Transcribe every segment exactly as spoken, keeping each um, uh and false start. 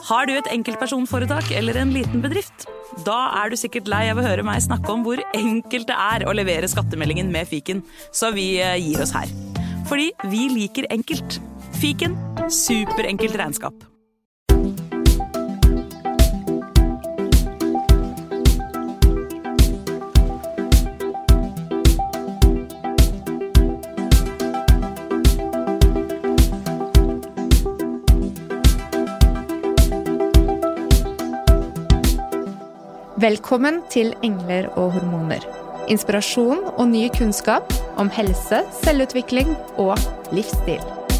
Har du et enkeltpersonforetak eller en liten bedrift? Da er du sikkert lei av å høre meg snakke om hvor enkelt det er å levere skattemeldingen med Fiken, så vi gir oss her. Fordi vi liker enkelt. Fiken, superenkelt regnskap. Velkommen til Engler og hormoner. Inspirasjon og ny kunnskap om helse, selvutvikling og livsstil.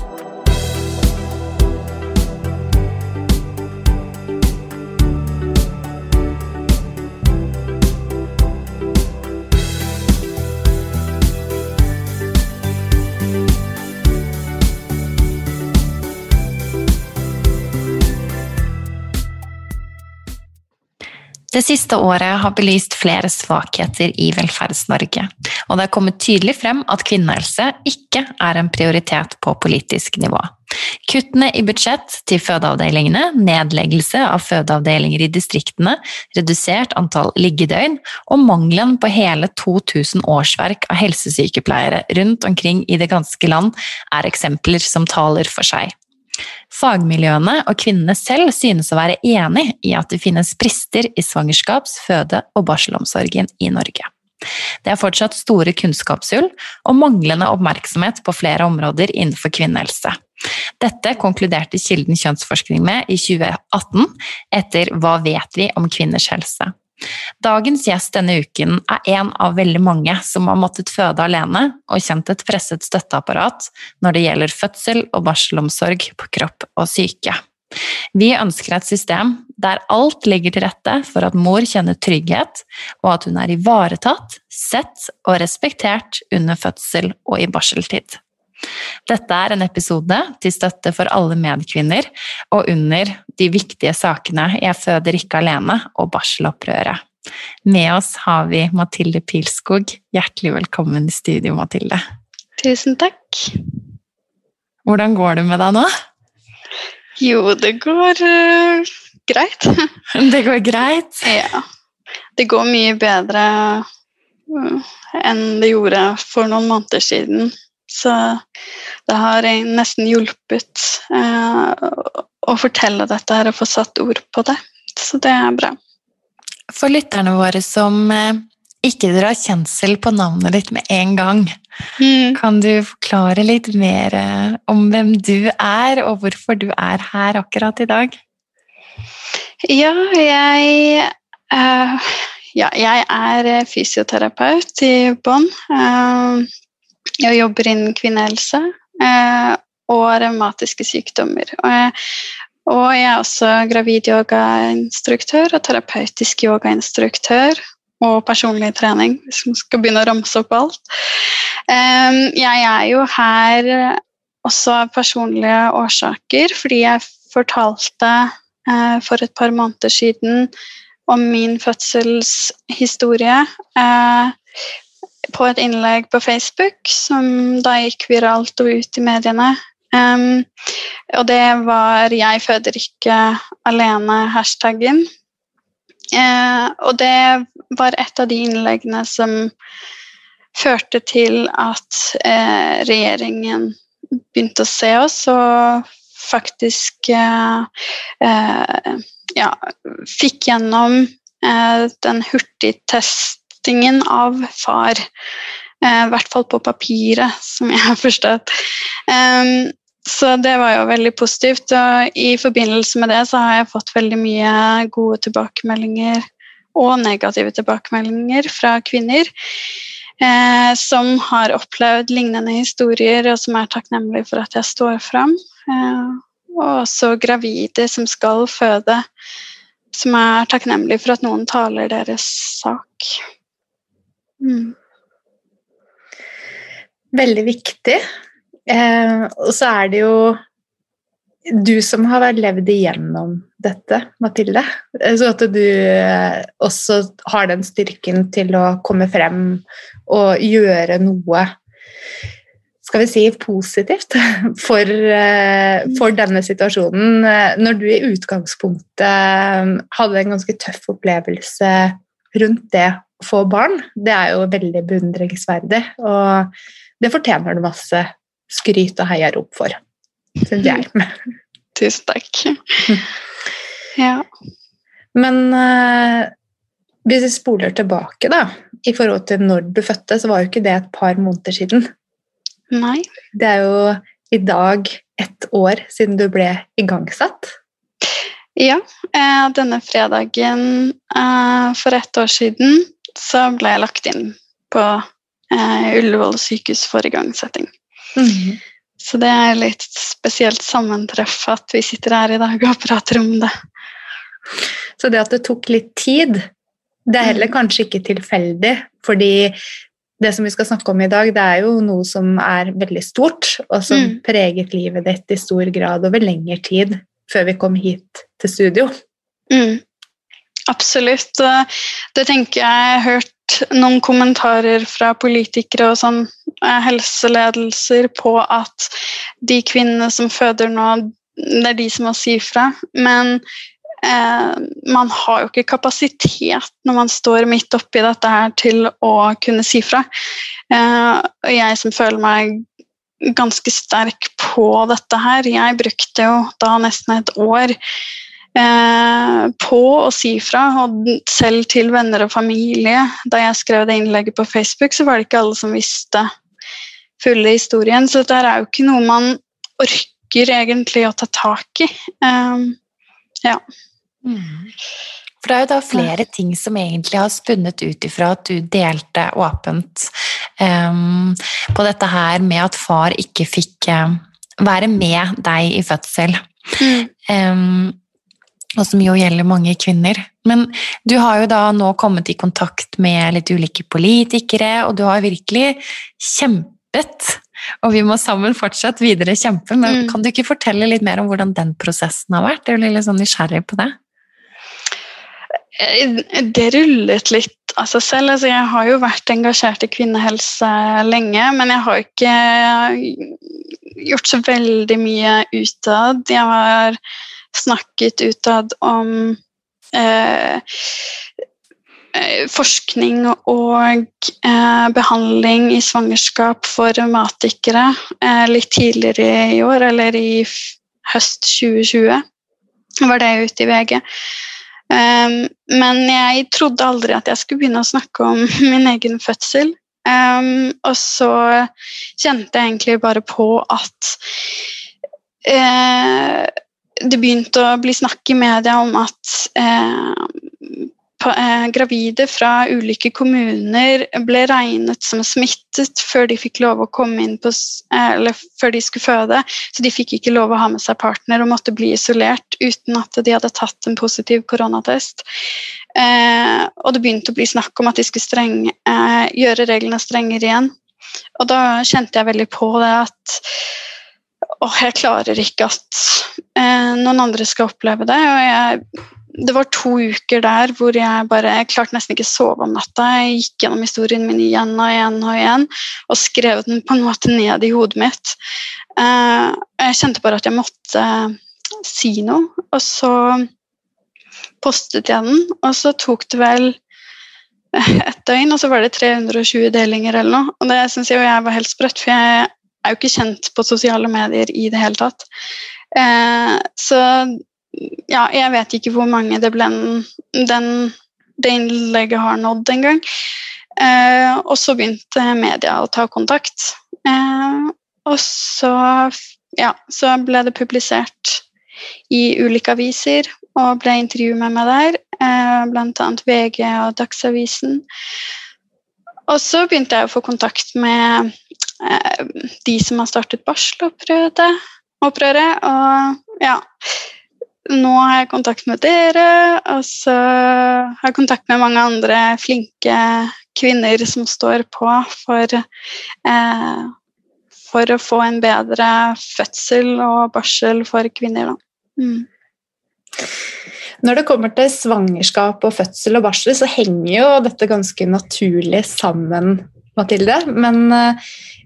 Det siste året har belyst flere svakheter i Velferds-Norge, og det har kommet tydelig frem at kvinnehelse ikke er en prioritet på politisk nivå. Kuttene i budsjett til fødeavdelingene, nedleggelse av fødeavdelinger i distriktene, redusert antall liggedøgn og mangelen på hele to tusen årsverk av helsesykepleiere rundt omkring i det ganske land er eksempler som taler for seg. Fagmiljøene og kvinnene selv synes å være enig i at det finnes brister i svangerskaps-, føde- og barselomsorgen i Norge. Det er fortsatt store kunnskapshull og manglende oppmerksomhet på flere områder innenfor kvinnehelse. Dette konkluderte Kilden Kjønnsforskning med i tjue atten etter Hva vet vi om kvinners helse? Dagens gjest denne uken er en av veldig mange som har måttet føde alene og kjent et presset støtteapparat når det gjelder fødsel og barselomsorg på kropp og syke. Vi ønsker et system der alt ligger til rette for at mor kjenner trygghet, og at hun er ivaretatt, sett og respektert under fødsel og i barseltid. Dette er en episode til støtte for alle medkvinner og under de viktige sakene Jeg føder ikke alene og barselopprøret. Med oss har vi Mathilde Pilskog. Hjertelig velkommen i studio, Mathilde. Tusen takk. Hvordan går det med deg nå? Jo, det går uh, greit. Det går greit? Ja, det går mye bedre uh, enn det gjorde for noen måneder siden. Så det har nesten hjulpet eh, å fortelle dette her og få satt ord på det. Så det er bra. For lytterne våre som eh, ikke drar kjensel på navnet ditt med en gang, mm. kan du forklare litt mer eh, om hvem du er og hvorfor du er her akkurat i dag? Ja, jeg, eh, ja, jeg er fysioterapeut i Bonn. Eh, Jeg jobber innen kvinnehelse eh, og revmatiske sykdommer. Og jeg, og jeg er også gravid yogainstruktør og terapeutisk yogainstruktør og personlig trening, hvis man skal begynne å ramse opp alt. Eh, jeg er jo her også av personlige årsaker, fordi jeg fortalte eh, for et par måneder siden om min fødselshistorie eh, på et innlegg på Facebook, som da gikk viralt og ut i mediene. Um, og det var «Jeg føder ikke alene» hashtaggen. Uh, og det var et av de innleggene som førte til at uh, regjeringen begynte å se oss, og faktisk uh, uh, ja, fikk gjennom uh, den hurtigtest av far, eh, i hvert fall på papiret, som jeg har forstått. Um, så det var jo veldig positivt, og i forbindelse med det så har jeg fått veldig mye gode tilbakemeldinger og negative tilbakemeldinger fra kvinner eh, som har opplevd lignende historier, og som er takknemlige for at jeg står frem. Eh, og også gravide som skal føde, som er takknemlige for at noen taler deres sak. Mm. Veldig viktig. Eh, og så er det jo du som har levd igjennom dette, Mathilde. Så at du også har den styrken til å komme frem og gjøre noe, skal vi si, positivt for, for denne situasjonen, når du i utgangspunktet hadde en ganske tøff opplevelse rundt det å få barn. Det er jo veldig beundringsverdig, og det fortjener du masse skryt og heiarop for, synes jeg. Tusen takk. Ja. Men uh, hvis vi spoler tilbake da, i forhold til når du fødte, så var jo ikke det et par måneder siden. Nei. Det er jo i dag ett år siden du ble igangsatt. Ja, eh, denne fredagen eh, for ett år siden så ble jeg lagt inn på eh, Ullevål sykehus for igangsetting. Mm-hmm. Så det er litt spesielt sammentreff at vi sitter her i dag og prater om det. Så det at det tok litt tid, det er heller kanskje ikke tilfeldig, fordi det som vi skal snakke om i dag, det er jo noe som er veldig stort, og som mm. preget livet ditt i stor grad over lengre tid, før vi kom hit til studio. Mm. Absolutt. Det tenker jeg, jeg har hørt noen kommentarer fra politikere og sånn, helseledelser på at de kvinnene som føder nå, det er de som må si fra, men Eh, man har jo ikke kapasitet når man står midt oppi dette her til å kunne si fra. Eh, og jeg som føler meg ganske sterk på dette her, jeg brukte jo da nesten et år eh, på å si fra, og selv til venner og familie. Da jeg skrev det innlegget på Facebook, så var det ikke alle som visste fulle historien, så dette er jo ikke noe man orker egentlig å ta tak i. Eh, ja. Mm. For det er jo da flere ting som egentlig har spunnet ut ifra at du delte åpent um, på dette her med at far ikke fikk um, være med deg i fødsel. Mm. Um, og som jo gjelder mange kvinner. Men du har jo da nå kommet i kontakt med litt ulike politikere, og du har virkelig kjempet, og vi må sammen fortsatt videre kjempe, men mm. kan du ikke fortelle litt mer om hvordan den prosessen har vært? Jeg blir litt sånn nysgjerrig på det. Det rullet litt av seg selv. Altså, jeg har jo vært engasjert i kvinnehelse lenge, men jeg har ikke gjort så veldig mye utad. Jeg har snakket utad om eh, forskning og eh, behandling i svangerskap for revmatikere eh, litt tidligere i år, eller i høst tjue tjue. Var det ute i V G. Um, men jeg trodde aldri at jeg skulle begynne å snakke om min egen fødsel. Um, og så kjente jeg egentlig bare på at uh, det begynte å bli snakk i media om at uh, på, uh, gravide fra ulike kommuner ble regnet som smittet før de fikk lov å komme inn på, uh, eller før de skulle føde, så de fikk ikke lov å ha med seg partner og måtte bli isolert uten at de hadde tatt en positiv koronatest. Uh, og det begynte å bli snakk om at de skulle strenge, uh, gjøre reglene strengere igjen. Og da kjente jeg veldig på det at åh, jeg klarer ikke at uh, noen andre skal oppleve det, og jeg det var to uker der hvor jeg bare, jeg klarte nesten ikke sove om natta. Jeg gikk gjennom historien min igjen og igjen og igjen, og skrev den på en måte ned i hodet mitt. Uh, jeg kjente bare at jeg måtte uh, si noe, og så postet jeg den, og så tok det vel et døgn, og så var det tre hundre og tjue delinger eller noe, og det synes jeg, jeg var helt sprøtt, for jeg er jo ikke kjent på sosiale medier i det hele tatt. Uh, så ja, jeg vet ikke hvor mange det ble den, det innlegget har nådd en gang. Eh, og så begynte media å ta kontakt. Eh, og så, ja, så ble det publisert i ulike aviser, og ble intervjuet med meg der, eh, blant annet V G og Dagsavisen. Og så begynte jeg å få kontakt med eh, de som har startet barselopprøret, opprøret, og ja, nå har jeg kontakt med dere, og så har jeg kontakt med mange andre flinke kvinner som står på for, eh, for å få en bedre fødsel og barsel for kvinner. Mm. Når det kommer til svangerskap og fødsel og barsel, så henger jo dette ganske naturlig sammen, Mathilde, men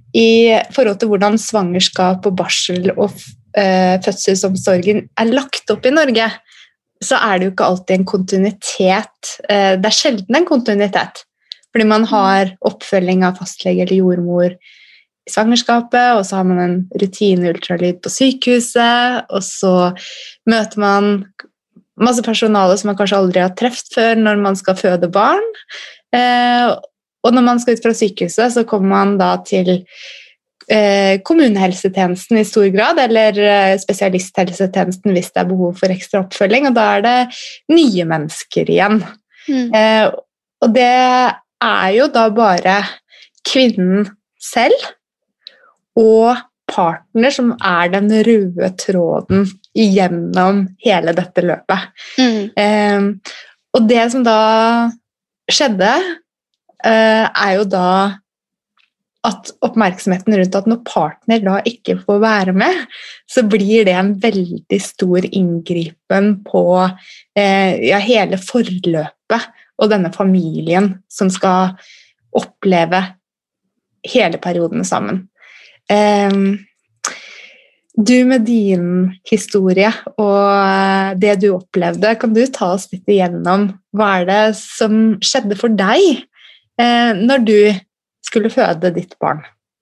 i forhold til hvordan svangerskap og barsel og uh, fødselsomsorgen er lagt opp i Norge, så er det jo ikke alltid en kontinuitet. Uh, det er sjelden en kontinuitet, fordi man har oppfølging av fastlege eller jordmor i svangerskapet, og så har man en rutine ultralyd på sykehuset, og så møter man masse personale som man kanskje aldri har treft før når man skal føde barn. Eh, og når man skal ut fra sykehuset, så kommer man da til eh, kommunehelsetjenesten i stor grad, eller eh, spesialisthelsetjenesten hvis det er behov for ekstra oppfølging, og da er det nye mennesker igjen. Mm. Eh, og det er jo da bare kvinnen selv og partner som er den røde tråden gjennom hele dette løpet. Mm. Eh, og det som da skjedde, eh, er jo da at oppmerksomheten rundt at når partner da ikke får være med, så blir det en veldig stor inngripen på eh, ja, hele forløpet og denne familien som skal oppleve hele perioden sammen. Um, du med din historie og det du opplevde, kan du ta oss litt igjennom hva er det som skjedde for deg eh, når du skulle føde ditt barn?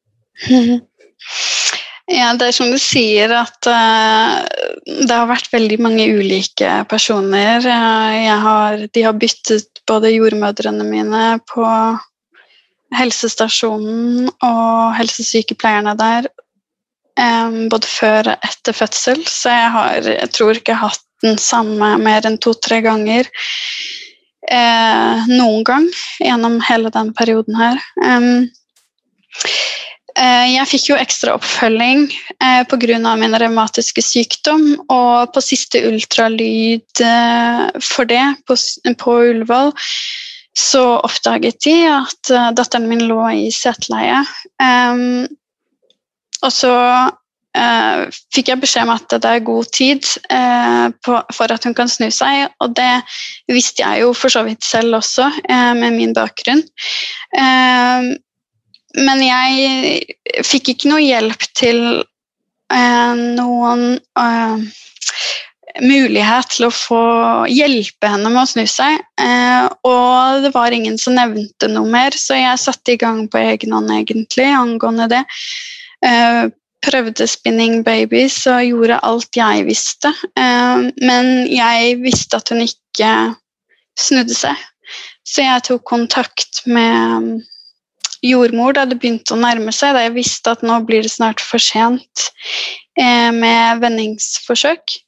Ja, det er som du sier at uh, det har vært veldig mange ulike personer. Jeg har, de har byttet både jordmødrene mine på helsestasjonen og helsesykepleierne der, um, både før og etter fødsel, så jeg har, jeg tror ikke jeg har hatt den samme mer enn to-tre ganger eh, noen gang gjennom hele den perioden her. Um, eh, jeg fikk jo ekstra oppfølging eh, på grunn av min revmatiske sykdom, og på siste ultralyd eh, for det på, på Ullevål, så oppdaget de at uh, datteren min lå i seteleie. Um, og så uh, fikk jeg beskjed om at det er god tid uh, på, for at hun kan snu seg, og det visste jeg jo for så vidt selv også, uh, med min bakgrunn. Uh, men jeg fikk ikke noe hjelp til uh, noen uh, mulighet til å få hjelpe henne med å snu seg, eh, og det var ingen som nevnte noe mer, så jeg satte i gang på egen hånd egentlig angående det. Eh, prøvde spinning babies og gjorde alt jeg visste, eh, men jeg visste at hun ikke snudde seg, så jeg tok kontakt med jordmor da det begynte å nærme seg, da jeg visste at nå blir det snart for sent eh, med vendingsforsøk.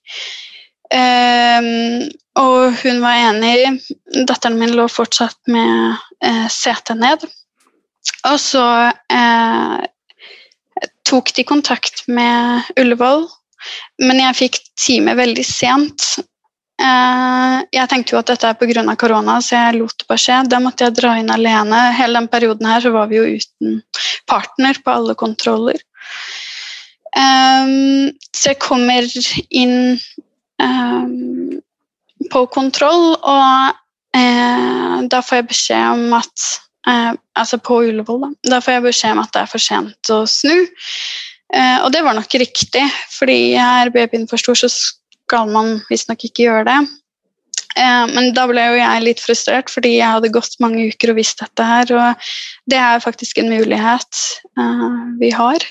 Um, og hun var enig. Datteren min lå fortsatt med uh, setet ned, og så uh, tok de kontakt med Ullevål, men jeg fikk time veldig sent. uh, jeg tenkte jo at dette er på grunn av korona, så jeg lot det bare skje. Da måtte jeg dra inn alene. Hele den perioden her så var vi jo uten partner på alle kontroller, um, så jeg kommer inn Um, på kontroll, og uh, da får jeg beskjed om at uh, altså på Ullevål da, da får jeg beskjed om at det er for sent å snu, uh, og det var nok riktig, fordi er babyen for stor, så skal man visst nok ikke gjøre det, uh, men da ble jo jeg litt frustrert, fordi jeg hadde gått mange uker og visst dette her, og det er faktisk en mulighet uh, vi har.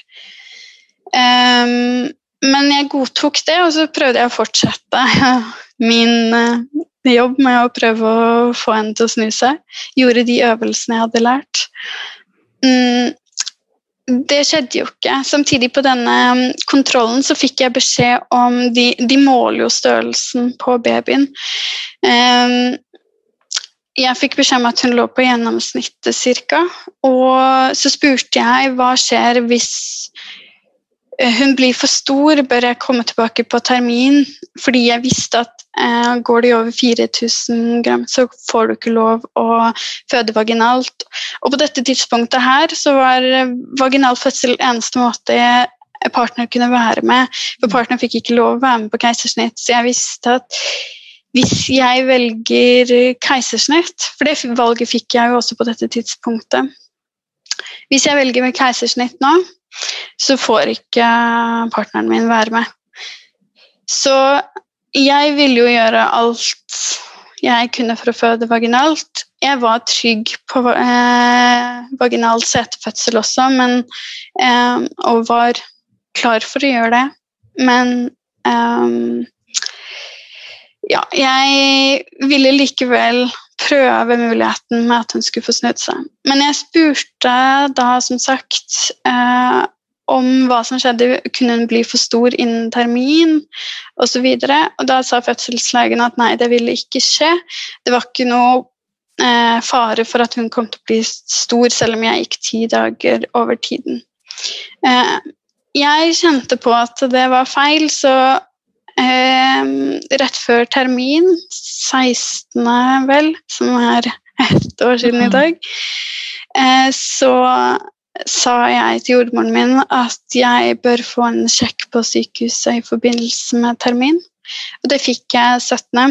Um, Men jeg godtok det, og så prøvde jeg å fortsette min jobb med å prøve å få henne til å snu seg. Gjorde de øvelsene jeg hadde lært. Det skjedde jo ikke. Samtidig på denne kontrollen så fikk jeg beskjed om, de, de måler jo størrelsen på babyen. Jeg fikk beskjed om at hun lå på gjennomsnittet cirka, og så spurte jeg hva skjer hvis hun blir for stor, bør jeg komme tilbake på termin, fordi jeg visste at eh, går det over fire tusen gram, så får du ikke lov å føde vaginalt. Og på dette tidspunktet her, så var vaginal fødsel eneste måte partner kunne være med, for partner fikk ikke lov å være med på keisersnitt, så jeg visste at hvis jeg velger keisersnitt, for det valget fikk jeg jo også på dette tidspunktet, hvis jeg velger med keisersnitt nå, så får ikke partneren min være med. Så jeg ville jo gjøre alt jeg kunne for å føde vaginalt. Jeg var trygg på eh, vaginal setefødsel også, men, eh, og var klar for å gjøre det. Men eh, ja, jeg ville likevel prøve muligheten med at hun skulle få snudd seg. Men jeg spurte da, som sagt, eh, om hva som skjedde, kunne hun bli for stor innen termin, og så videre. Og da sa fødselslegen at nei, det ville ikke skje. Det var ikke noe eh, fare for at hun kom til å bli stor, selv om jeg gikk ti dager over tiden. Eh, jeg kjente på at det var feil, så eh, rett før termin, sekstende vel, som er ett år siden i dag, eh, så sa jeg til jordmoren min at jeg bør få en sjekk på sykehuset i forbindelse med termin. Og det fikk jeg syttende.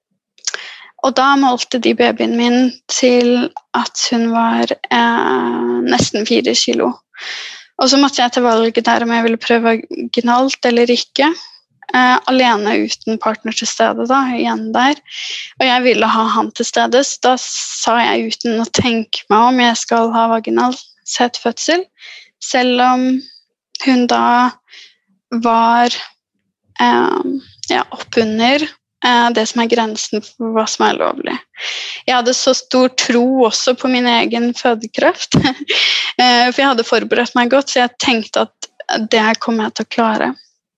Og da målte de babyen min til at hun var eh, nesten fire kilo. Og så måtte jeg til valget der om jeg ville prøve vaginalt eller ikke. Eh, alene uten partner til stede da, igjen der. Og jeg ville ha han til stede, så da sa jeg uten å tenke meg om jeg skal ha vaginalt setefødsel, selv om hun da var eh, ja, oppunder eh, det som er grensen for hva som er lovlig. Jeg hadde så stor tro også på min egen fødekraft, eh, for jeg hadde forberedt meg godt, så jeg tenkte at det kommer jeg til å klare.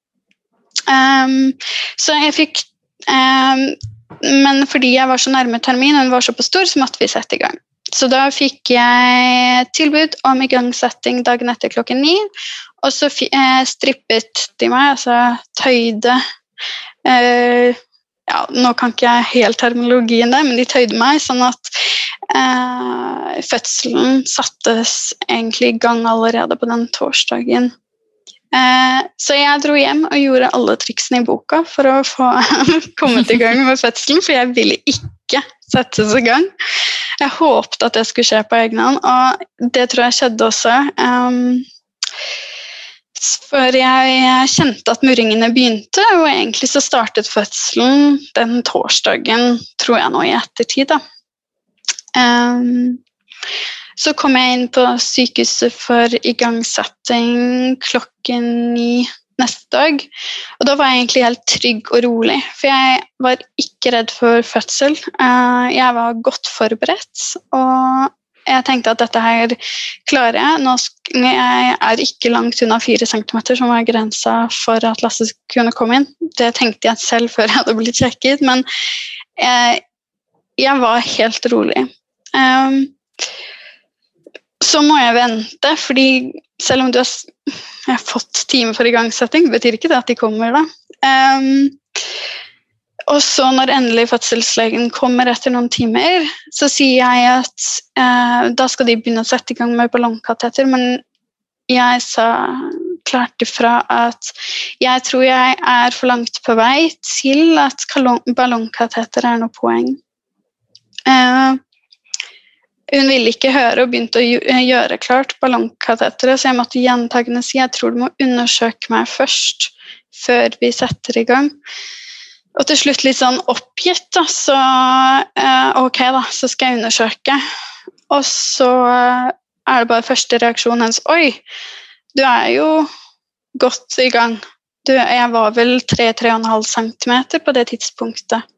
Um, så jeg fikk, um, men fordi jeg var så nærme termin, og hun var så på stor, så måtte vi sette i gang. Så da fikk jeg tilbud om igangsetting dagen etter klokken ni, og så eh, strippet de meg, altså tøyde, eh, ja, nå kan ikke jeg helt terminologien der, men de tøyde meg, sånn at eh, fødselen sattes egentlig i gang allerede på den torsdagen. Eh, så jeg dro hjem og gjorde alle triksene i boka for å få kommet i gang med fødselen, for jeg ville ikke settes i gang. Jeg håpte at det skulle skje på egen hånd, og det tror jeg skjedde også. Um, for jeg kjente at murringene begynte, og egentlig så startet fødselen den torsdagen, tror jeg nå i ettertid. Da. Um, så kom jeg inn på sykehuset for igangsetting klokken ni neste dag, og da var jeg egentlig helt trygg og rolig, for jeg var ikke redd for fødsel. Jeg var godt forberedt, og jeg tenkte at dette her klarer jeg. Nå jeg er ikke langt unna fire centimeter, som var grensa for at Lasse kunne komme inn. Det tenkte jeg selv før jeg hadde blitt sjekket, men jeg, jeg var helt rolig. Um, så må jeg vente, fordi selv om du har, jeg har fått time for igangsetting, betyr ikke det at de kommer da. Um, og så når endelig fødselslegen kommer etter noen timer, så sier jeg at uh, da skal de begynne å sette i gang med ballongkateter, men jeg sa klart ifra at jeg tror jeg er for langt på vei til at ballongkateter er noe poeng. Uh, Hun ville ikke høre og begynte å gjøre klart ballongkateteret, så jeg måtte gjentagende si jeg tror du må undersøke meg først, før vi setter i gang. Og til slutt litt sånn oppgitt, da, så eh, ok da, så skal jeg undersøke. Og så er det bare første reaksjon hennes, oi, du er jo godt i gang. Du, jeg var vel tre til tre komma fem centimeter på det tidspunktet.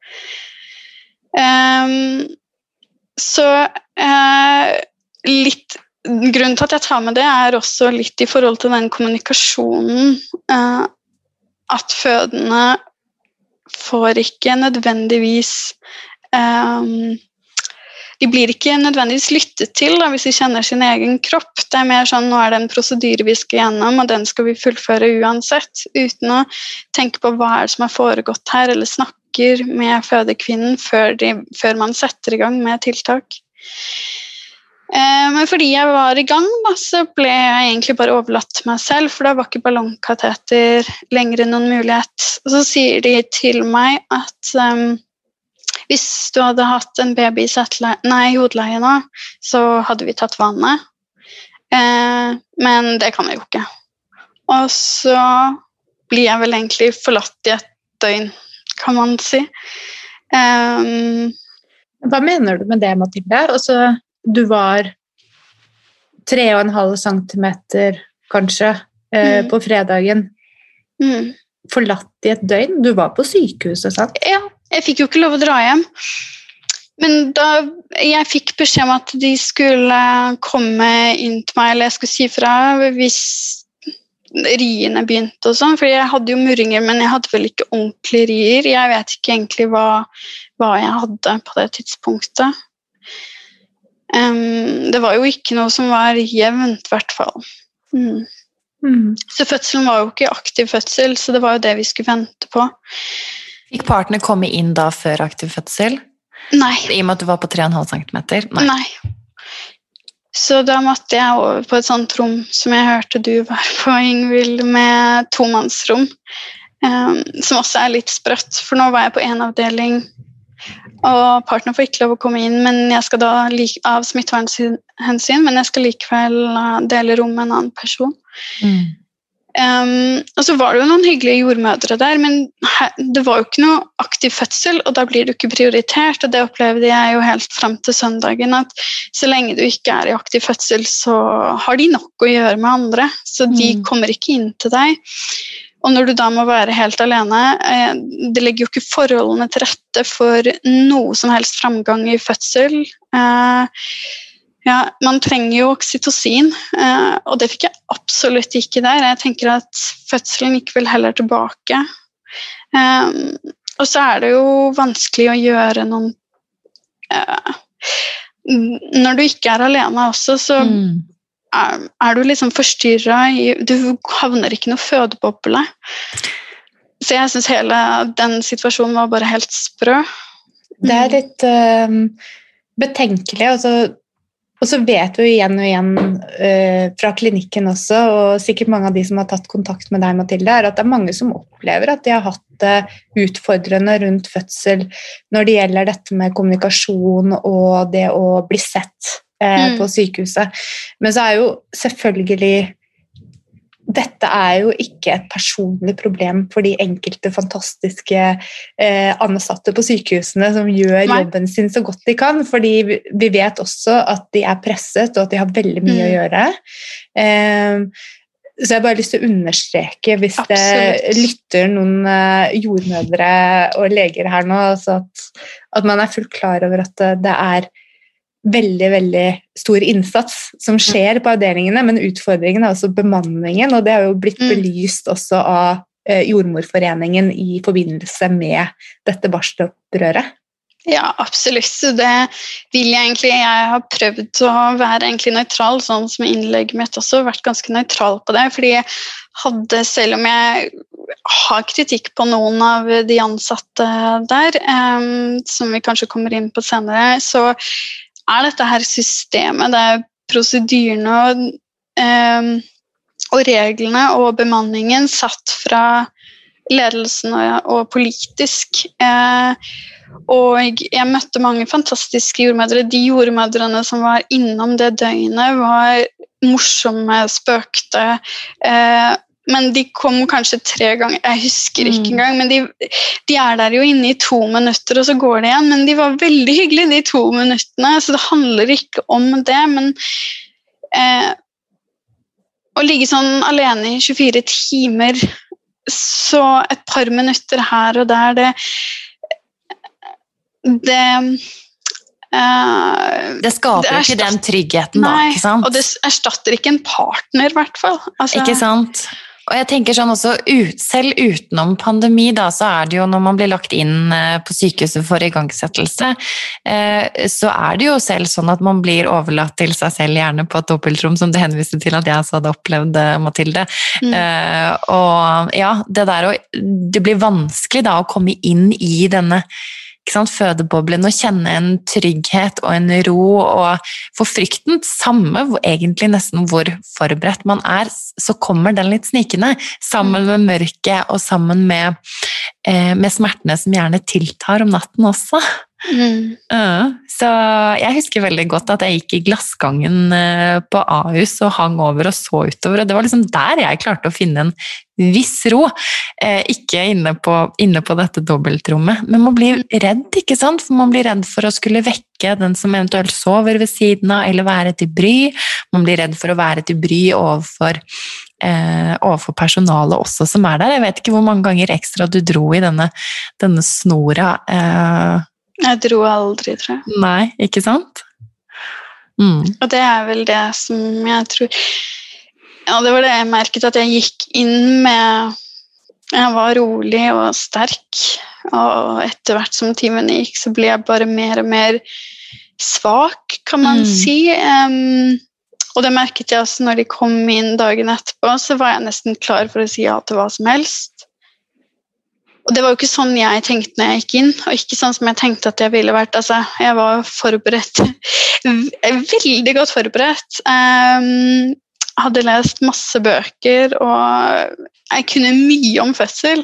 Um, Så eh, litt, grunnen til at jeg tar med det er også litt i forhold til den kommunikasjonen eh, at fødende får ikke nødvendigvis eh, de blir ikke nødvendigvis lyttet til da, hvis de kjenner sin egen kropp. Det er mer sånn, nå er det en prosedyre vi skal gjennom, og den skal vi fullføre uansett, uten å tenke på hva er det som har foregått her, eller snakke med fødekvinnen før, de, før man setter i gang med tiltak. Eh, men fordi jeg var i gang, da, så ble jeg egentlig bare overlatt til meg selv, for da var ikke ballongkateter lenger noen mulighet. Og så sier de til meg at um, hvis du hadde hatt en baby i nei, hodeleie nå, så hadde vi tatt vannet. Eh, men det kan jeg jo ikke. Og så blir jeg vel egentlig forlatt i et døgn, kan man si. Um, Hva mener du med det, Mathilde? Altså, du var tre og en halv centimeter, kanskje, eh, Mm. på fredagen. mm. Forlatt i et døgn? Du var på sykehuset, sant? Ja, jeg fikk jo ikke lov å dra hjem. Men da jeg fikk beskjed om at de skulle komme inn til meg, eller jeg skulle si fra hvis riene begynte og sånn, for jeg hadde jo murringer, men jeg hadde vel ikke ordentlige rier. Jeg vet ikke egentlig hva, hva jeg hadde på det tidspunktet. Um, det var jo ikke noe som var jevnt, i hvert fall. Mm. Mm. Så fødselen var jo ikke aktiv fødsel, så det var jo det vi skulle vente på. Fikk partner komme inn da før aktiv fødsel? Nei. I og med at du var på tre komma fem centimeter? Nei. Nei. Så da måtte jeg over på et sånt rom som jeg hørte du var på, Ingvild, med tomannsrom, um, som også er litt sprøtt, for nå var jeg på en avdeling, og partner får ikke lov å komme inn, men jeg skal da like, av smittevernhensyn, men jeg skal likevel dele rom med en annen person. Mm. Um, og så var det jo noen hyggelige jordmødre der, men her, det var jo ikke noe aktiv fødsel, og da blir du ikke prioritert, og det opplevde jeg jo helt frem til søndagen, at så lenge du ikke er i aktiv fødsel, så har de nok å gjøre med andre, så de Mm. kommer ikke inn til deg. Og når du da må være helt alene, eh, det legger jo ikke forholdene til rette for noe som helst framgang i fødsel. Eh, ja, man trenger jo oksytocin, eh, og det fikk jeg absolutt ikke der. Jeg tenker at fødselen gikk vel heller tilbake. Eh, og så er det jo vanskelig å gjøre noen... Eh, når du ikke er alene også, så... Mm. Er, er du liksom forstyrret i, du havner ikke noe fødeboble. Så jeg synes hele den situasjonen var bare helt sprø. Det er litt uh, betenkelig, og så, og så vet vi jo igjen og igjen uh, fra klinikken også, og sikkert mange av de som har tatt kontakt med deg, Mathilde, er at det er mange som opplever at de har hatt det utfordrende rundt fødsel når det gjelder dette med kommunikasjon og det å bli sett Mm. på sykehuset. Men så er jo selvfølgelig dette er jo ikke et personlig problem for de enkelte fantastiske eh, ansatte på sykehusene som gjør Nei. jobben sin så godt de kan, fordi vi vet også at de er presset og at de har veldig mye mm. å gjøre. Eh, så jeg har bare lyst til å understreke, hvis Absolutt. Det lytter noen uh, jordmødre og leger her nå, altså at, at man er fullt klar over at det er veldig, veldig stor innsats som skjer på avdelingene, men utfordringen er også bemanningen, og det har jo blitt belyst også av eh, Jordmorforeningen i forbindelse med dette barselopprøret. Ja, absolutt. Det vil jeg egentlig. Jeg har prøvd å være egentlig nøytral, sånn som innlegget mitt også, vært ganske nøytral på det, fordi jeg hadde, selv om jeg har kritikk på noen av de ansatte der, um, som vi kanskje kommer inn på senere, så er dette her systemet, det er prosedyrene og, um, og reglene og bemanningen satt fra ledelsen og, og politisk. Uh, og jeg møtte mange fantastiske jordmødre. De jordmødrene som var innom det døgnet var morsomme, spøkte, uh, men de kom kanskje tre ganger, jeg husker ikke engang, men de, de er der jo inne i to minutter, og så går det igjen, men de var veldig hyggelige de to minuttene, så det handler ikke om det, men eh, å ligge sånn alene i tjuefire timer, så et par minutter her og der, det det Uh, det skaper jo ikke den tryggheten, nei, da, ikke sant? Og det erstatter ikke en partner, i hvert fall. Altså, ikke sant? Og jeg tenker sånn også, ut, selv utenom pandemi, da, så er det jo når man blir lagt inn på sykehuset for igangsettelse, eh, så er det jo selv sånn at man blir overlatt til seg selv, gjerne på et dobbeltrom, som du henviste til at jeg så hadde opplevd, Mathilde. Mm. Eh, og ja, det der, det blir vanskelig da å komme inn i denne ikke sant, fødeboblen og kjenne en trygghet og en ro, og for frykten, samme egentlig nesten hvor forberedt man er, så kommer den litt snikende, sammen med mørket og sammen med, eh, med smertene som gjerne tiltar om natten også. Mm. Uh, så jeg husker veldig godt at jeg gikk i glassgangen uh, på Ahus og hang over og så utover, og det var liksom der jeg klarte å finne en viss ro, uh, ikke inne på, inne på dette dobbeltrommet, men man blir redd, ikke sant? For man blir redd for å skulle vekke den som eventuelt sover ved siden av, eller være til bry, man blir redd for å være til bry overfor uh, overfor personalet også som er der. Jeg vet ikke hvor mange ganger ekstra du dro i denne, denne snora. Uh, Jeg dro aldri, tror jeg. Nei, ikke sant? Mm. Og det er vel det som jeg tror... Ja, det var det jeg merket, at jeg gikk inn med... Jeg var rolig og sterk, og etter hvert som timene gikk, så ble jeg bare mer og mer svak, kan man mm. si. Um, og det merket jeg også når de kom inn dagen etterpå, så var jeg nesten klar for å si ja til hva som helst. Og det var jo ikke sånn jeg tenkte når jeg gikk inn, og ikke sånn som jeg tenkte at jeg ville vært. Altså, jeg var forberedt, veldig godt forberedt. Jeg hadde lest masse bøker, og jeg kunne mye om fødsel.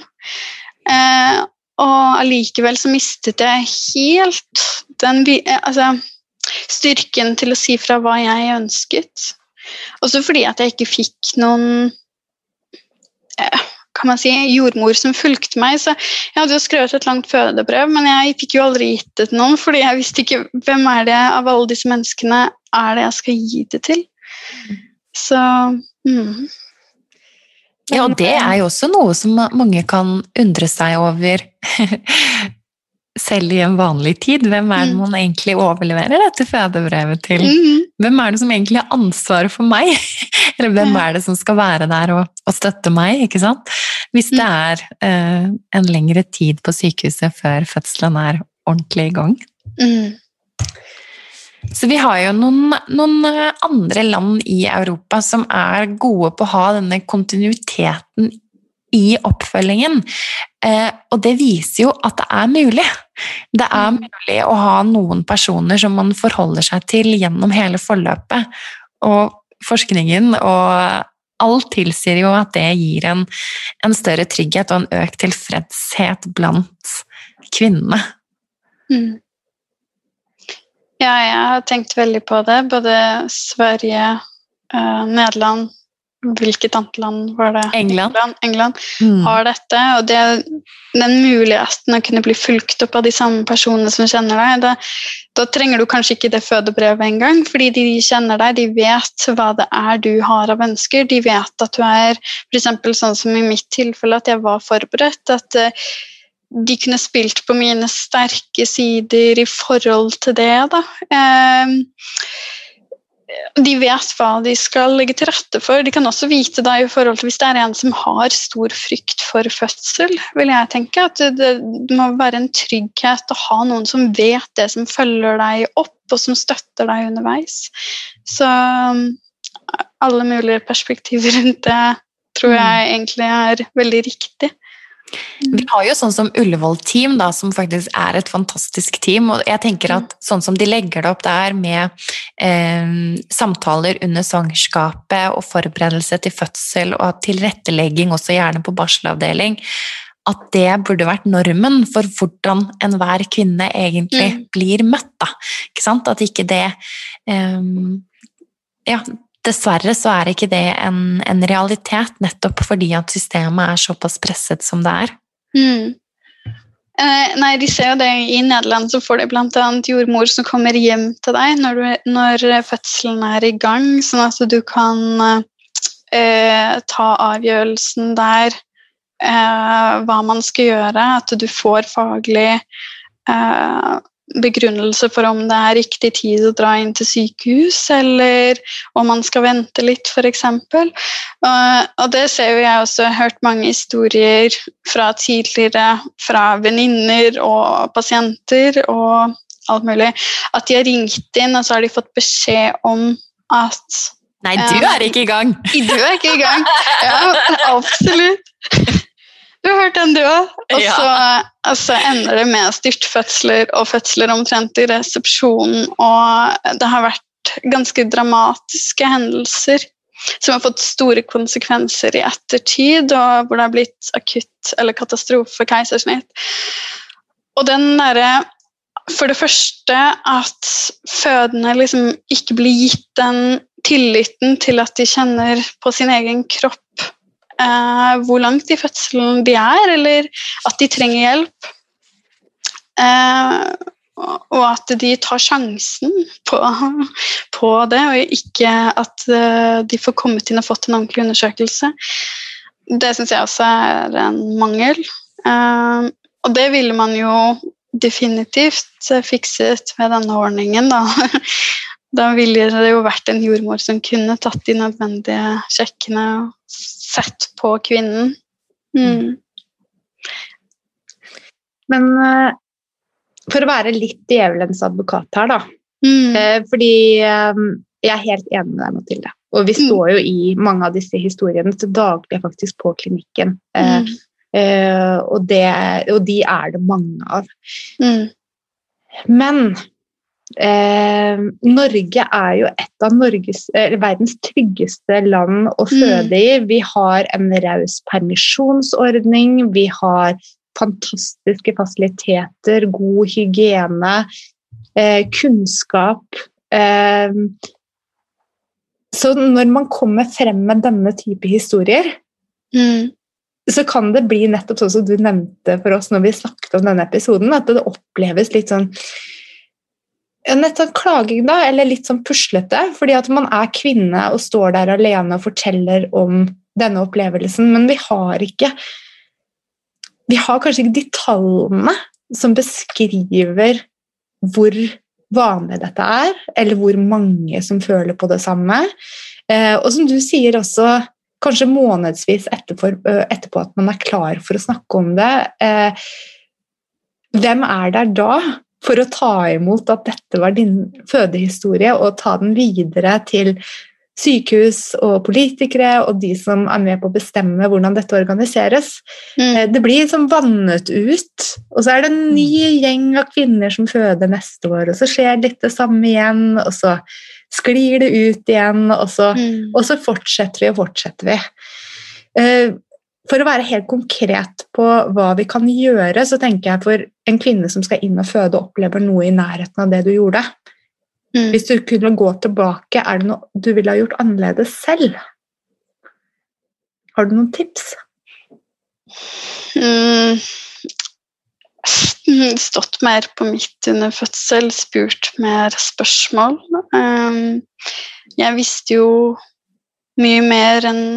Og allikevel så mistet jeg helt den altså, styrken til å si fra hva jeg ønsket. Også fordi at jeg ikke fikk noen... kan man si, jordmor som fulgte meg, så jeg hadde jo skrevet et langt fødebrev, men jeg fikk jo aldri gitt det til noen, fordi jeg visste ikke hvem er det av alle disse menneskene er det jeg skal gi det til. Så, mm. Ja, og det er jo også noe som mange kan undre seg over, selv i en vanlig tid. Hvem er det man egentlig overleverer dette fødebrevet til? Mm. Hvem er det som egentlig har ansvaret for meg? Eller hvem er det som skal være der og, og støtte meg, ikke sant? Hvis det er eh, en lengre tid på sykehuset før fødselen er ordentlig i gang. Mm. Så vi har jo noen, noen andre land i Europa som er gode på å ha denne kontinuiteten i oppfølgingen, eh, og det viser jo at det er mulig. Det er mulig å ha noen personer som man forholder seg til gjennom hele forløpet, og forskningen og alt tilsier jo at det gir en, en større trygghet og en økt tilfredshet blant kvinnene. Mm. Ja, jeg har tenkt veldig på det. Både Sverige, uh, Nederland, hvilket annet land var det? England. England, England mm. har dette, og det er den muligheten å kunne bli fulgt opp av de samme personene som kjenner deg. Da, da trenger du kanskje ikke det fødebrevet engang, fordi de kjenner deg, de vet hva det er du har av ønsker, de vet at du er, for eksempel sånn som i mitt tilfelle, at jeg var forberedt, at uh, de kunne spilt på mine sterke sider i forhold til det, da. Um, de vet hva de skal legge til rette for. De kan også vite da, i forhold til hvis det er en som har stor frykt for fødsel, vil jeg tenke at det, det må være en trygghet å ha noen som vet det, som følger deg opp og som støtter deg underveis. Så alle mulige perspektiver rundt det tror jeg egentlig er veldig riktig. Vi har jo sånn som Ullevål-team da, som faktisk er et fantastisk team, og jeg tenker at sånn som de legger det opp der med eh, samtaler under svangerskapet og forberedelse til fødsel og tilrettelegging også gjerne på barselavdeling, at det burde vært normen for hvordan enhver kvinne egentlig mm. blir møtt da, ikke sant? At ikke det eh, ja, dessverre så er ikke det en, en realitet, nettopp fordi at systemet er såpass presset som det er. Mm. Eh, nei, de ser jo det i Nederland, så får de blant annet jordmor som kommer hjem til deg når, du, når fødselen er i gang, sånn at du kan eh, ta avgjørelsen der, eh, hva man skal gjøre, at du får faglig eh, begrunnelse for om det er riktig tid å dra inn til sykehus, eller om man skal vente litt, for eksempel. Og, og det ser jo jeg også, hørt mange historier fra tidligere, fra venninner og pasienter og alt mulig, at de har ringt inn, og så har de fått beskjed om at Nei, du er ikke i gang! Du er ikke i gang, ja, absolutt. Du har hørt den du også. Og så ja. altså, ender det med styrtfødsler og fødsler omtrent i resepsjonen, og det har vært ganske dramatiske hendelser som har fått store konsekvenser i ettertid, og hvor det har blitt akutt eller katastrofe keisersnitt. Og den der for det første at fødende liksom ikke blir gitt den tilliten til at de kjenner på sin egen kropp eh, hvor langt i fødselen de er, eller at de trenger hjelp. Eh, og at de tar sjansen på, på det, og ikke at uh, de får kommet inn og fått en ordentlig undersøkelse. Det synes jeg også er en mangel. Uh, og det ville man jo definitivt fikset med denne ordningen. Da, da ville det jo vært en jordmor som kunne tatt de nødvendige sjekkene og sett på kvinnen. Mm. Men... Uh For å være litt djevelens advokat her, da. Mm. Eh, fordi eh, jeg er helt enig med deg, Mathilde. Og vi står jo i mange av disse historiene til daglig faktisk på klinikken. Eh, Mm. eh, og, det, og de er det mange av. Mm. Men eh, Norge er jo et av Norges, eh, verdens tryggeste land å føde i. Vi har en raus permisjonsordning, vi har fantastiske fasiliteter, god hygiene, eh, kunnskap. Eh, så når man kommer frem med denne type historier, Mm. så kan det bli nettopp sånn som du nevnte for oss når vi snakket om denne episoden, at det oppleves litt sånn nettopp klaging da, eller litt sånn puslete, fordi at man er kvinne og står der alene og forteller om denne opplevelsen, men vi har ikke Vi har kanskje ikke de tallene som beskriver hvor vanlig dette er, eller hvor mange som føler på det samme. Eh, og som du sier også, kanskje månedsvis etterfor, etterpå at man er klar for å snakke om det. Eh, hvem er der da for å ta imot at dette var din fødehistorie, og ta den videre til sykehus og politikere og de som er med på å bestemme hvordan dette organiseres? Mm. Det blir sånn vannet ut, og så er det en ny gjeng av kvinner som føder neste år, og så skjer litt det samme igjen, og så sklir det ut igjen, og så, Mm. og så fortsetter vi og fortsetter vi. For å være helt konkret på hva vi kan gjøre, så tenker jeg for en kvinne som skal inn og føde og opplever noe i nærheten av det du gjorde. Mm. Hvis du kunne gå tilbake, er det noe du ville ha gjort annerledes selv? Har du noen tips? Mm. Stått mer på midt under fødsel, spurt mer spørsmål. Um, jeg visste jo mye mer enn